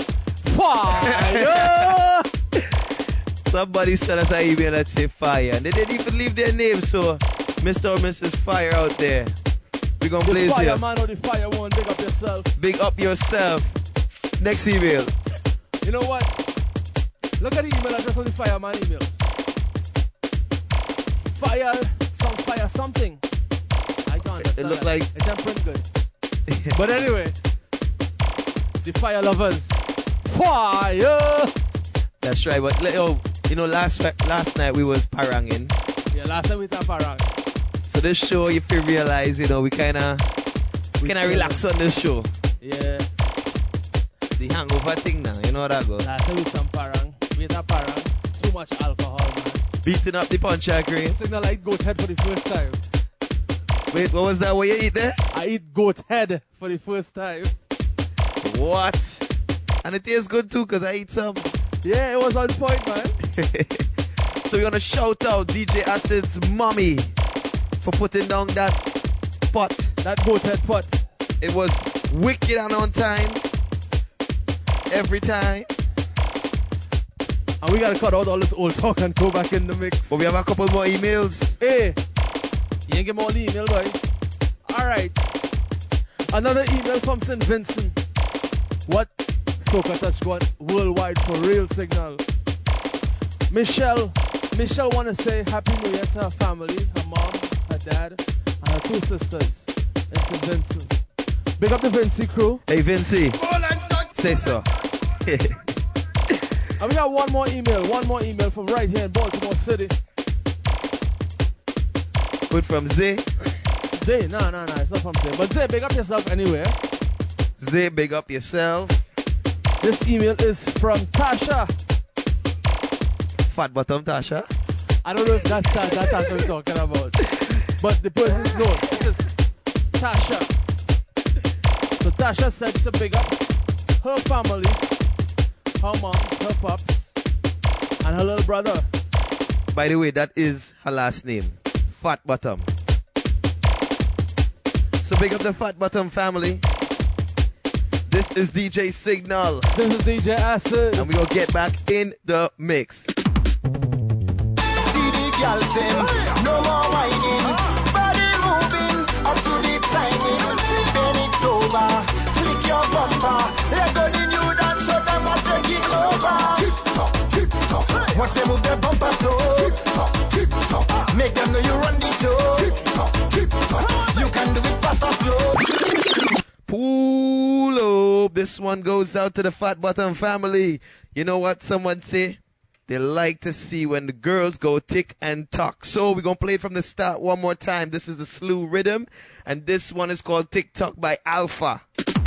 Fire! Somebody sent us an email that say fire. And they didn't even leave their name, so Mister or Missus Fire out there. We gonna the blaze fire here. man or the fire one, big up yourself. Big up yourself. Next email. You know what? Look at the email address on the fireman email. Fire, some fire something. I can't understand. It looked that. like it don't print good. But anyway, the fire lovers, fire. That's right. But you know, last last night we was paranging. Yeah, last time we was parang. So this show, if you realize, you know, we kinda we kinda relax on this show. Yeah. The hangover thing now, you know how that goes. Last time we some parang, we had parang, too much alcohol, man. Beating up the puncher cream. Signal like goat head for the first time. Wait, what was that? What you eat there? I eat goat head for the first time. What? And it tastes good too, cause I eat some. Yeah, it was on point, man. So we're gonna shout out D J Acid's mommy for putting down that pot. That goat head pot. It was wicked and on time. Every time. And we gotta cut out all this old talk and go back in the mix. But we have a couple more emails. Hey, you ain't get more the email, boy. Alright. Another email from Saint Vincent. What? Soca Touch one worldwide for real signal. Michelle. Michelle wanna say Happy New Year to her family, her mom, her dad, and her two sisters in Saint Vincent. Big up the Vinci crew. Hey Vinci. Say so. And we got one more email, one more email from right here in Baltimore City. Good from Zay. Zay, no, no, no, it's not from Zay. But Zay, big up yourself anyway. Zay, big up yourself. This email is from Tasha. Fat bottom Tasha. I don't know if that's that, that Tasha we're talking about. But the person's known. This is Tasha. So Tasha said to big up her family, her mom, her pops, and her little brother. By the way, that is her last name. Fat Bottom. So big up the Fat Bottom family. This This is D J Signal. This is D J Acid. And we're going to get back in the mix. See the girls them, no more whining. Body moving up to the timing. Bend it over, flick your bumper. Let go the new dance so them are taking over. Tick tock, tick tock. Watch them move their bumper so. Tick tock, tick tock. Make them know you run the show. Tick tock, tick tock. You can do it fast or slow. Pull up. This one goes out to the Fat Bottom family. You know what someone say? They like to see when the girls go tick and tock. So we're going to play it from the start one more time. This is the Slew Rhythm. And this one is called Tick Tock by Alpha. See the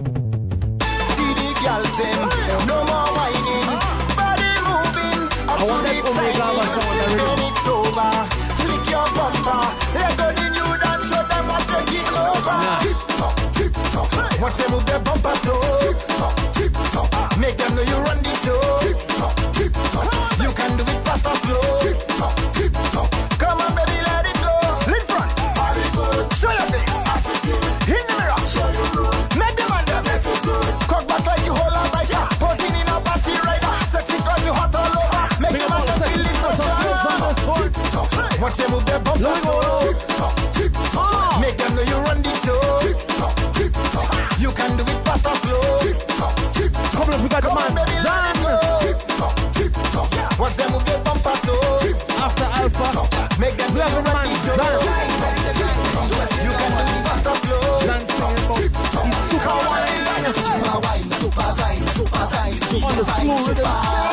girls them, no more whining. Body moving up to the timing. Bend it over, flick your bumper. Let go the new dance so them are taking over. Tick tock, tick tock. Watch them move their bumper so. Tick tock, tick tock. Make them know you run the show. Tick tock, tick tock. You can do it fast or slow. Tick tock, tick tock. Come on, baby, let it go. Lean front, body good. Show your face. In the mirror, show your room. Make them under. Cock back like you hold on right here. Posing in a party rider. Sexy cause you hot all over. Make them under feel the pressure. Tick tock. Watch them move their bumper so. Tick tock, tick tock. Make them know you run the show. Tick tock, tick tock. You can do it fast or slow. Tick tock, tick tock. Come on, we got the man. Done. Tick tock, tick tock. Watch them move their bumper so. Tick tock, after Alpha. Make them know you run the show. You can do it fast or slow. Tick tock. Super wine, super wine, super wine, super wine. On the Slew Rhythm.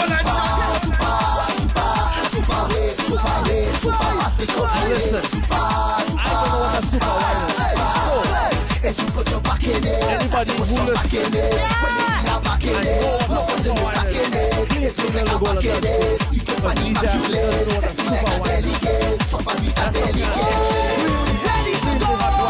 Super way, super way, super fast. Now listen, I don't know what a super wine is. Anybody who listens and knows what super wine is, please give me a go on that. But D J doesn't know what a super wine is. That's something extremely hot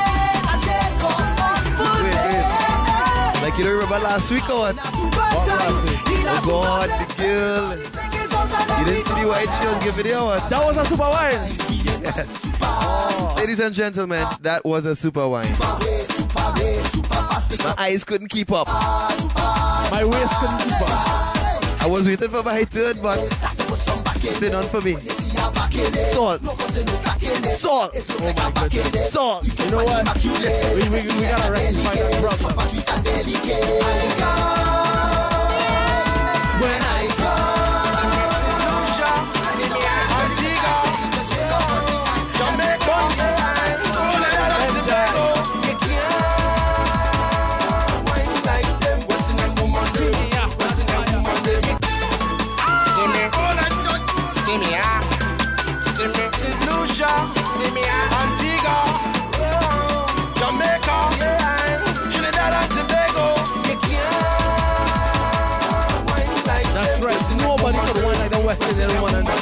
wine. Wait, wait. Like you don't remember last week or what? What last week? Oh God, the girl. You didn't see the white shows give video or what? That was a super wine. Yes. Oh. Ladies and gentlemen, that was a super wine. My eyes couldn't keep up. My waist couldn't keep up. I was waiting for my turn, but sit on for me. Salt. Salt. Oh my goodness. Salt. You know what? We, we, we gotta rectify that problem. When I go, Nobody could wine like the West Indian one and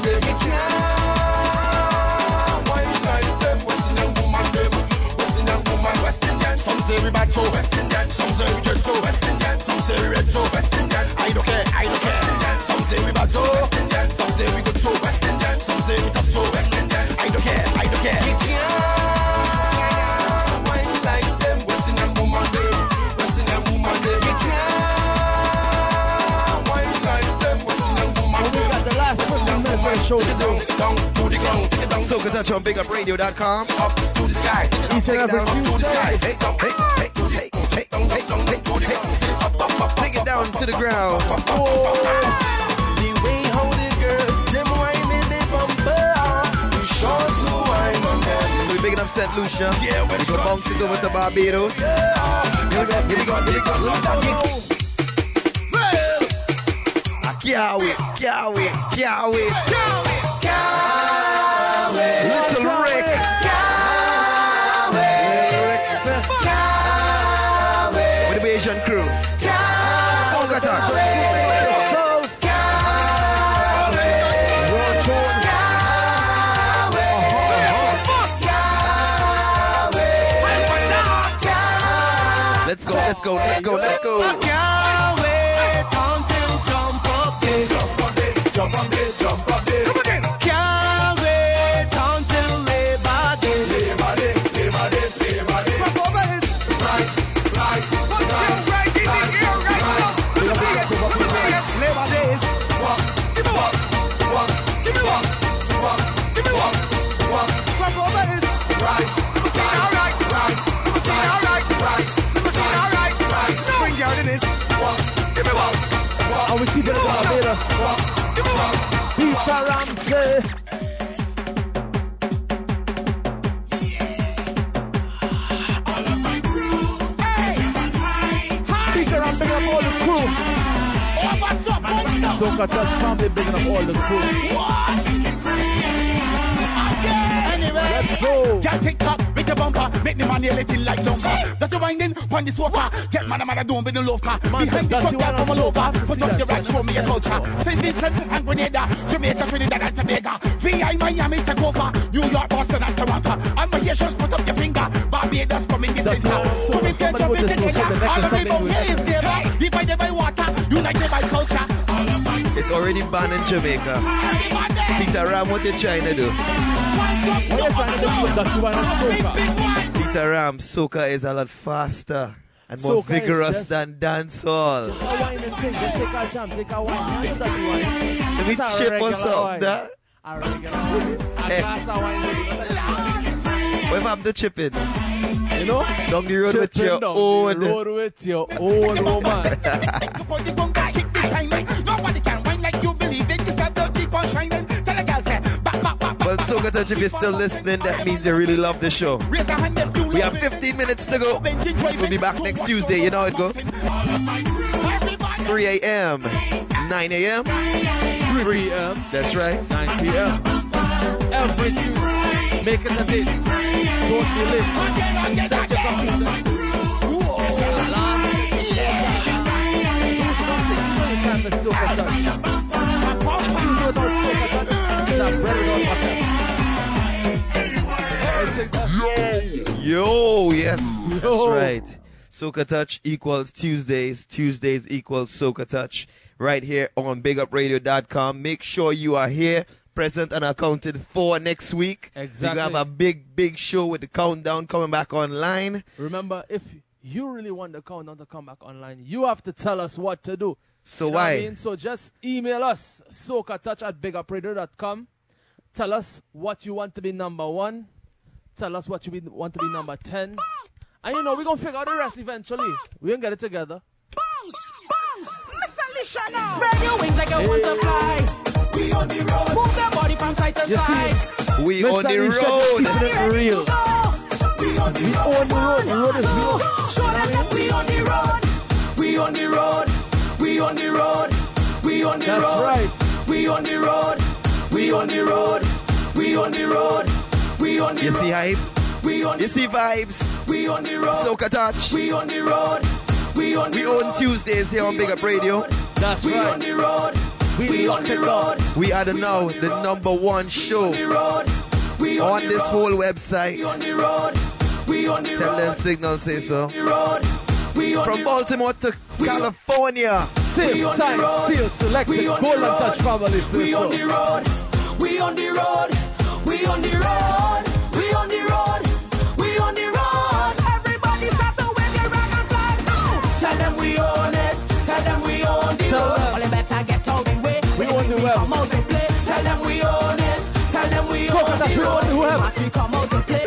Some say we bad so West Indian, some say we good so West Indian, some say we red so West Indian. I don't care, I don't care. Some say we bad so West Indian, some say we good so West Indian, some say we tough so West Indian. I don't care, I don't care. You can't wine like them West Indian woman them, West Indian woman them. You can't wine like them West Indian woman them. we got the last fifteen minutes of the show to do. Soca Touch on big up radio dot com. Up to the sky. Each and every Tuesday. Hey, hey, hey, hey, hey, hey, hey, hey. Take it down to the ground. The way how the girls them whining the bumper, you sure to wine on them. So we're picking up Saint Lucia. Yeah, We go bounce it over to Barbados. Here we go, here we go, here we go. I can't wait, can't wait, can't wait. Little Rick. With the Bayesian crew. Soca Touch. Let's go, let's go, let's go, let's go. Can't wait until jump up there. Jump up there, jump up there, jump up there. Come again. Can't wait until Labor Day. Labor Day, Labor Day, Labor Day. Rock over this. Right, right, right. Soca Touch family, bigging up all the crew. Anyway, let's go. Can't take top with the bumper, make the man nail it in like lumber. That the winding on the sofa, get man a man a don't be no love car. Behind the truck that come all over, put up the right, show me a culture. Saint Vincent and Grenada, Jamaica, Trinidad and Tobago, V I Miami, take over, New York, Boston and Toronto. I'm my Haitians, put up your finger, Barbados coming in center. Come in here, Jamaica, Kenya, all of them here is there. Divided by water, united by culture. It's already banned in Jamaica. Peter Ram, what you trying to do? What you trying to do with that one and soca? Peter Ram, soca is a lot faster and more Soca vigorous just, than dancehall. Just a wine and thing. Just take a jam, take a wine. It's a wine. Let me It's a chip regular us up, wine. that. A regular wine. A Hey. glass of wine. What if I'm the chipping? You know? Down the road with Chipping your down own. the road with your own woman. Nobody can wine like you believe it. You got to keep on shining. Tell the girls that back, back, back. Well, Soca Touch, if you're still listening, that means you really love the show. Raise a hand if you We have fifteen minutes to go. We'll be back next Tuesday. You know how it goes. three a.m., nine a.m., three a.m. That's right. nine p.m. Every Tuesday. Make it a date. Don't be late. Set your computer. Alarm. Do something. Anytime with Soca Touch. And Tuesday without Soca Touch is a bread without butter. Yo, yes, Yo. that's right. Soca Touch equals Tuesdays. Tuesdays equals Soca Touch. Right here on big up radio dot com. Make sure you are here, present and accounted for next week. Exactly. We're going to have a big, big show with the countdown coming back online. Remember, if you really want the countdown to come back online, you have to tell us what to do. So You know why? what I mean? So just email us, socatouch at big up radio dot com. Tell us what you want to be number one. Tell us what you be, want to be number ten. And you know, we're going to figure out the rest eventually. We're going to get it together. Spread your wings like you want to fly. We on the road. Move your body from side to You side. see, We on the Mister Alicia just road. keeping it real. We on We on the road. The road is real. Show them that we on the road. We on the road. We on the road. We on the That's road. right. We on the road. We on the road. We on the road. We on the You road. see hype? We on You see vibes? We on the road. Soca Touch. We on the road. We on the We road. own Tuesdays here on Big Up Radio. That's We right. on the road. We, We on lock the it up. road. We are the now the number one show The road. We on on the this road. whole We website. on the road. We on the Tell them road. Signal say so. The road. We on From the Baltimore to California. Safe We on the side, road. seal, selected, We on the Golden road. Touch family. say We on so. the road. We on the road. We on the road. We on the road. We on the road. Everybody start to wave your dragon flag now. Tell them we own it. Tell them we own the Tell road. them. All they better get out the way. We own the web. Come out to play. Tell them we own it. Tell them we Soca own Touch, the we own the road. web. Must we come out to play?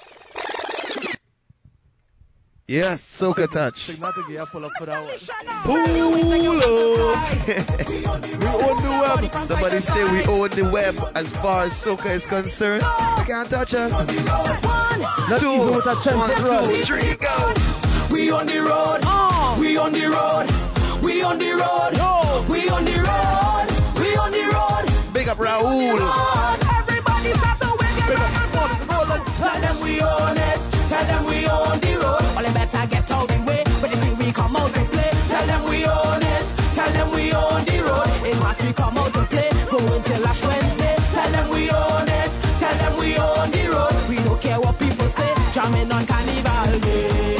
Yes, Soca Touch. Signal to get full up for that one. Pulo. We own the web. Somebody say we own the web as far as soca is concerned. They can't touch us. Not Two, even with a ten one, foot two, rally. three, go. We on the road. Oh. We on the road. We on the road. Yo. We on the road. We on the road. Big up Raul. Everybody start to wave your Big up hands. Small Golden Tell Touch. them we own it. Tell them we own the road. All they better get out the way. But they think we come out to play. Tell them we own it. Tell them we own the road. It must we come out to play. Go until Ash Wednesday. Tell them we own it. Tell them we own the road. We don't care what people say. Jamming on Carnival Day.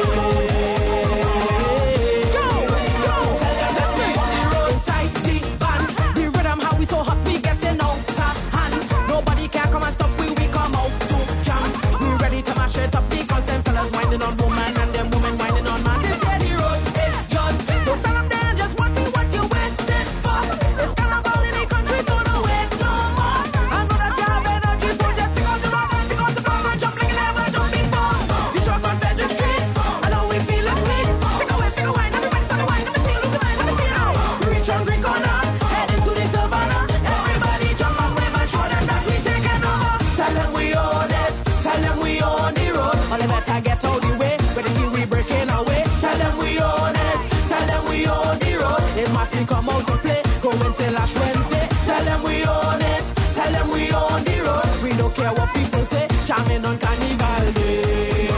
Go, go. Tell them that we on the road. Inside the van. The rhythm how we so hot we getting out of hand. Nobody can come and stop we. We come out to jam. We ready to mash it up because them fellas winding on woman and them women winding on man. This year the road is yours. Don't stand up there and just want to see what you waiting for. It's carnival in the country, so don't wait no more. I know that you have energy, so just stick on the road, stick on the floor and jump like you never done before. The truck on Bedford Street, I know we feeling sweet. Stick away, stick away, everybody start to wine. Let me see, look at mine, let me see now. Reach on green corner, head into the savannah. Everybody jump and wave and show them that we taking over. Tell them we own it, tell them we own the road. All they better get out the way, but they see we breaking away. Tell them we own it, tell them we own the road. It must be come out to play, go no care what people say. Jamming on Carnival Day.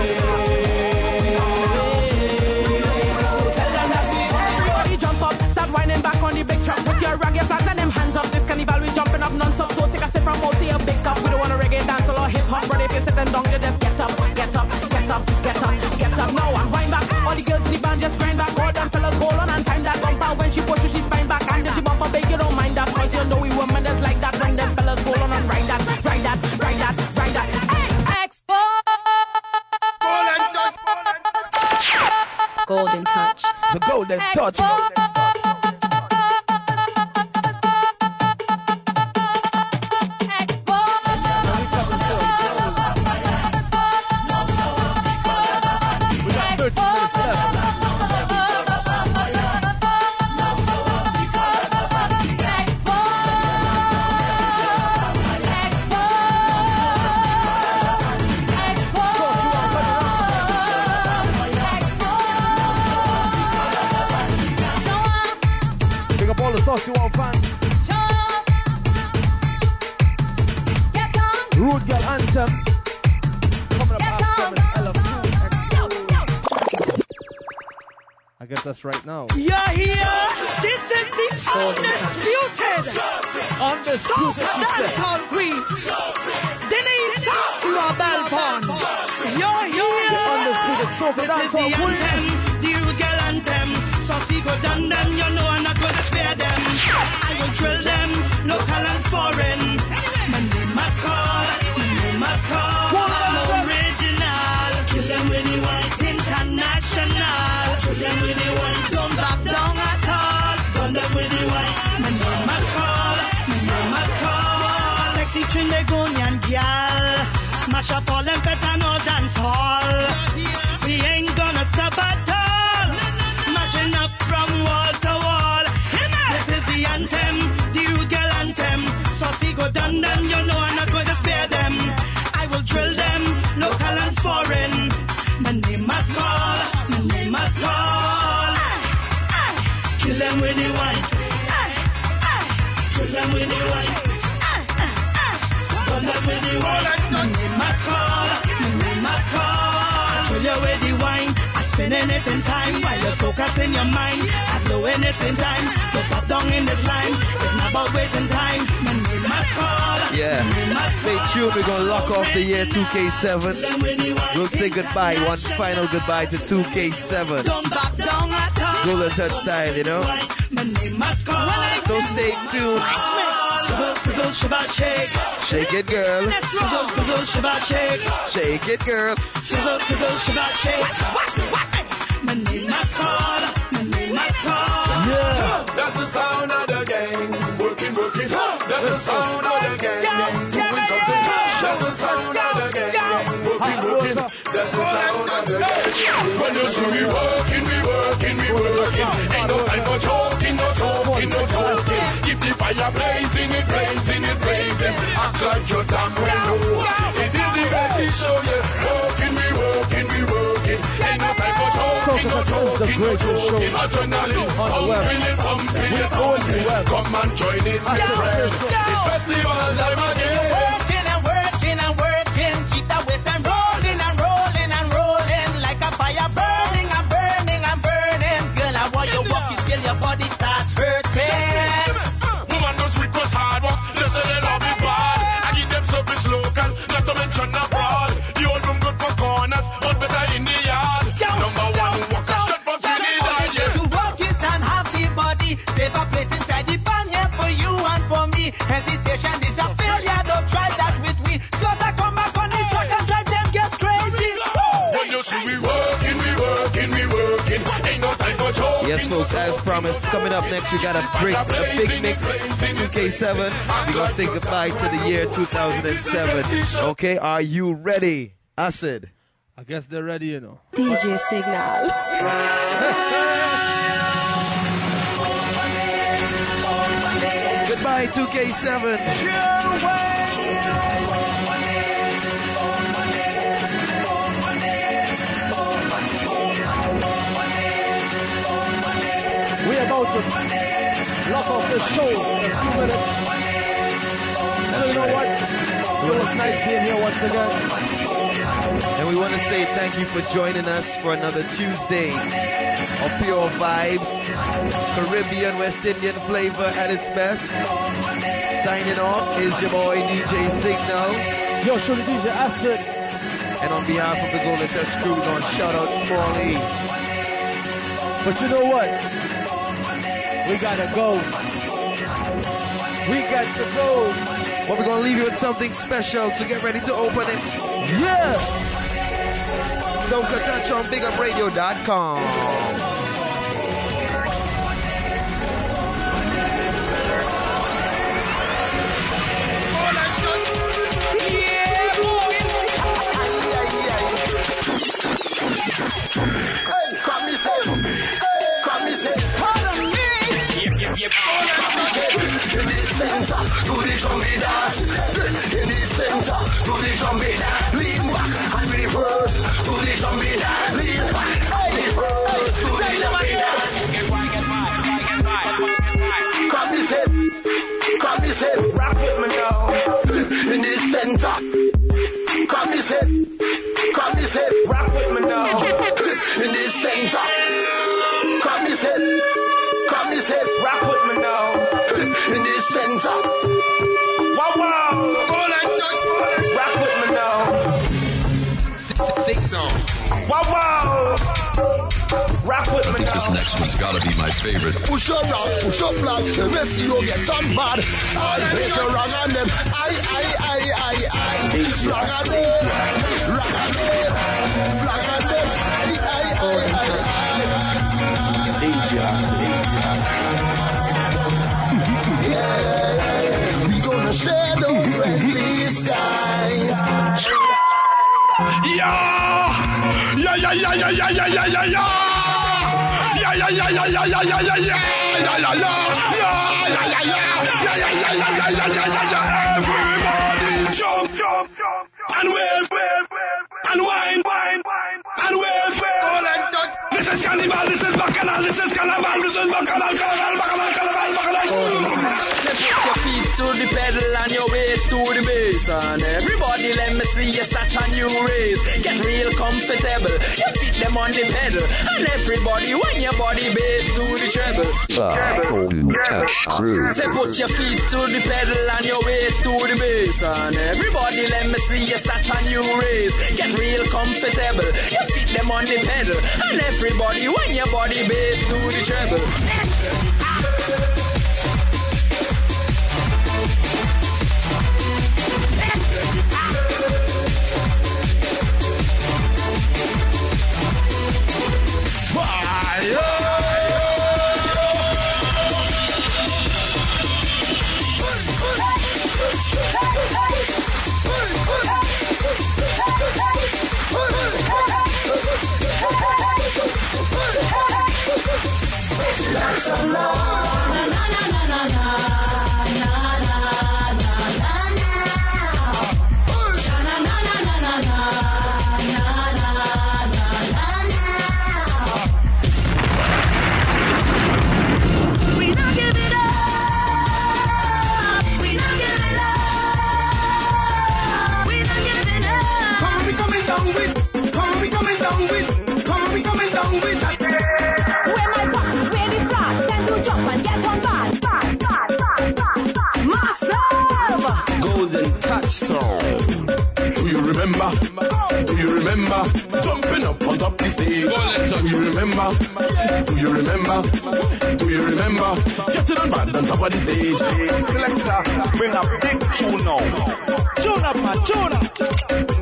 So tell them that we everybody jump up, start whining back on the big truck. Put your reggae flags and them hands up. This carnival we jumping up non-stop. So take a sip from multi a big cup. We don't want a reggae dance or hip hop, but if you're sitting down, you just get up, get up, get up, get up, get up. Now and wind back. All the girls in the band just grind back. All them fellas hold on and time that bumper. When she pushes, she spine back. And if she bumper big, you don't mind that. Cause you know we women just like that. When them fellas hold on and ride that, ride that, ride that, ride that. Hey, Expo! Golden touch. The golden touch. Saucy Wow fans. Rude Girl Anthem. Coming up after Miss Ella Exposed. I guess that's right now. You're here. This is the undisputed. Undisputed. Dancehall queen. Denise Saucy Belfon. You're here. The undisputed soca dancehall queen. The Rude Girl Anthem. Saucy go down them, you know I'm not gonna spare them. I will drill them, local and foreign. My name must call, my name must call. I'm original, kill them with the white international. Kill them with the white, don't back down at all. Gun them with the white, my name must call, my name must call. Sexy Trinidadian girl, mash up all them pet and all dance hall. We ain't gonna stop at all. Mashing up from wall to wall. This is the anthem, the Rude Girl Anthem. Saucy go down them, you know I'm not going to spare them. I will drill them, local and foreign. My name must call, my name must call. Kill them with the wine. Kill them with the wine. Kill them with the wine. My name must call, my name must call. Kill you with the wine. Spinning it in time while you focus in your mind. I'm blowing it in time. So pop down in this line. It's not about wasting time. My name must call. Yeah. Stay tuned. We're going to lock off the year two K seven. We'll say goodbye. One final goodbye to two K seven. Golden touch style, you know. So stay tuned. Shake it, girl. Shake it, girl. My name must call. My name must call. Yeah. That's the sound of the gang. Working, working. That's the sound of the gang. Doing something. That's the sound of the gang. Working, working. That's the sound of the gang. When you see me working, we working, we working. Ain't no time for joking, no joking, no joking. Keep the fire blazing, it blazing, it blazing. Act like you're damn well know. It is the ready show, yeah. Working, we working, we working. Ain't no time for joking, no joking, no joking. Adrenaline, pumping it, pumping it, pumping it. Come and join it, my friends. It's festival time again. Working and working and working. Keep that waistline rolling and rolling and rolling. Like a fire burning and burning and burning. Girl, I want you walk it till your body starts hurting. Woman, those request hard work. They say they love it bad. I give them service local, not to mention abroad. The old room good for corners, but better in the yard. Number one, walk a straight from Trinidad, yeah. To work it and have the body. Save a place inside the band here for you and for me. Hesitation is a failure, don't try that with me. Cause I come back on the track and drive them girls crazy. When you see we working, we working, we working. Ain't no time for joking. Yes, folks, as promised, coming up next, we got a break, a big mix, two K seven. We're going to say goodbye to the year two thousand seven. Okay, are you ready? Acid. I guess they're ready, you know. D J Signal. Goodbye, two K seven. We're about to lock off the show in a few minutes. So you know what? It was nice being here once again. And we want to say thank you for joining us for another Tuesday of pure vibes, Caribbean, West Indian flavor at its best. Signing off is your boy D J Signal. Yo, show the D J Acid. And on behalf of the Golden Touch crew, we're going to shout out Smalley. But you know what? We gotta go. We got to go. But we're going to leave you with something special, so get ready to open it. Yeah! Soca Touch on big up radio dot com. In the center, do the jumpy dance. In the center, do the jumpy dance. Lean back and reverse, do the jumpy dance. Lean back and reverse, do the jumpy dance. Come his head, come his head, rock with me now. In the center, come his head, come his head, rock with me now. In the center, come his head, come his head, rock with me now. In the center. Wow, wow. All I touch, rock with me now. Signal. Wow, wow. Rock with me now. This next one's gotta be my favorite. Push up rock, push up black. The rest of you get some bad. I'll place a rang on them. I, I, I, I, I. Rang on them. Rang on them. Rang on them. I, I, I, I. D J. Yeah, we gonna share the friendly skies. Yeah, yeah, yeah, yeah, yeah, yeah, yeah, yeah, yeah, yeah. Yeah, yeah, yeah, yeah, yeah, yeah, yeah, yeah, yeah, yeah, yeah, yeah, yeah, yeah, yeah, yeah, yeah. Everybody jump, jump, jump, and wave, wave, and wine, wine, and wave, wave. All and touch. This is carnival, this is bacchanal, this is carnival, this is bacchanal, carnival, bacchanal, carnival, bacchanal. Put your feet to the pedal and your waist to the bass. And everybody let me see you start a new race. Get real comfortable. Your feet them on the pedal. And everybody when your body bass to the treble. Golden Touch Crew. Say put your feet to the pedal and your waist to the bass. And everybody let me see you start a new race. Get real comfortable. Your feet them on the pedal. And everybody when your body bass to the treble. Lots of love. Na na na na na na na na na na na. Na na na na na na na na na na. We not give it up. We not give it up. We not giving up. Come on, we coming down with. Come on, we coming down with. Come on, we coming down with. Jump and get on by, by, by, by, by, by. Massive Golden Touch song. Do you remember? Do you remember? Jumping up on top the stage. Golden Touch. Do you remember? Do you remember? Do you remember? Getting on bad on top of the stage. Selector, bring a big tune now. Tune up, man, tune up.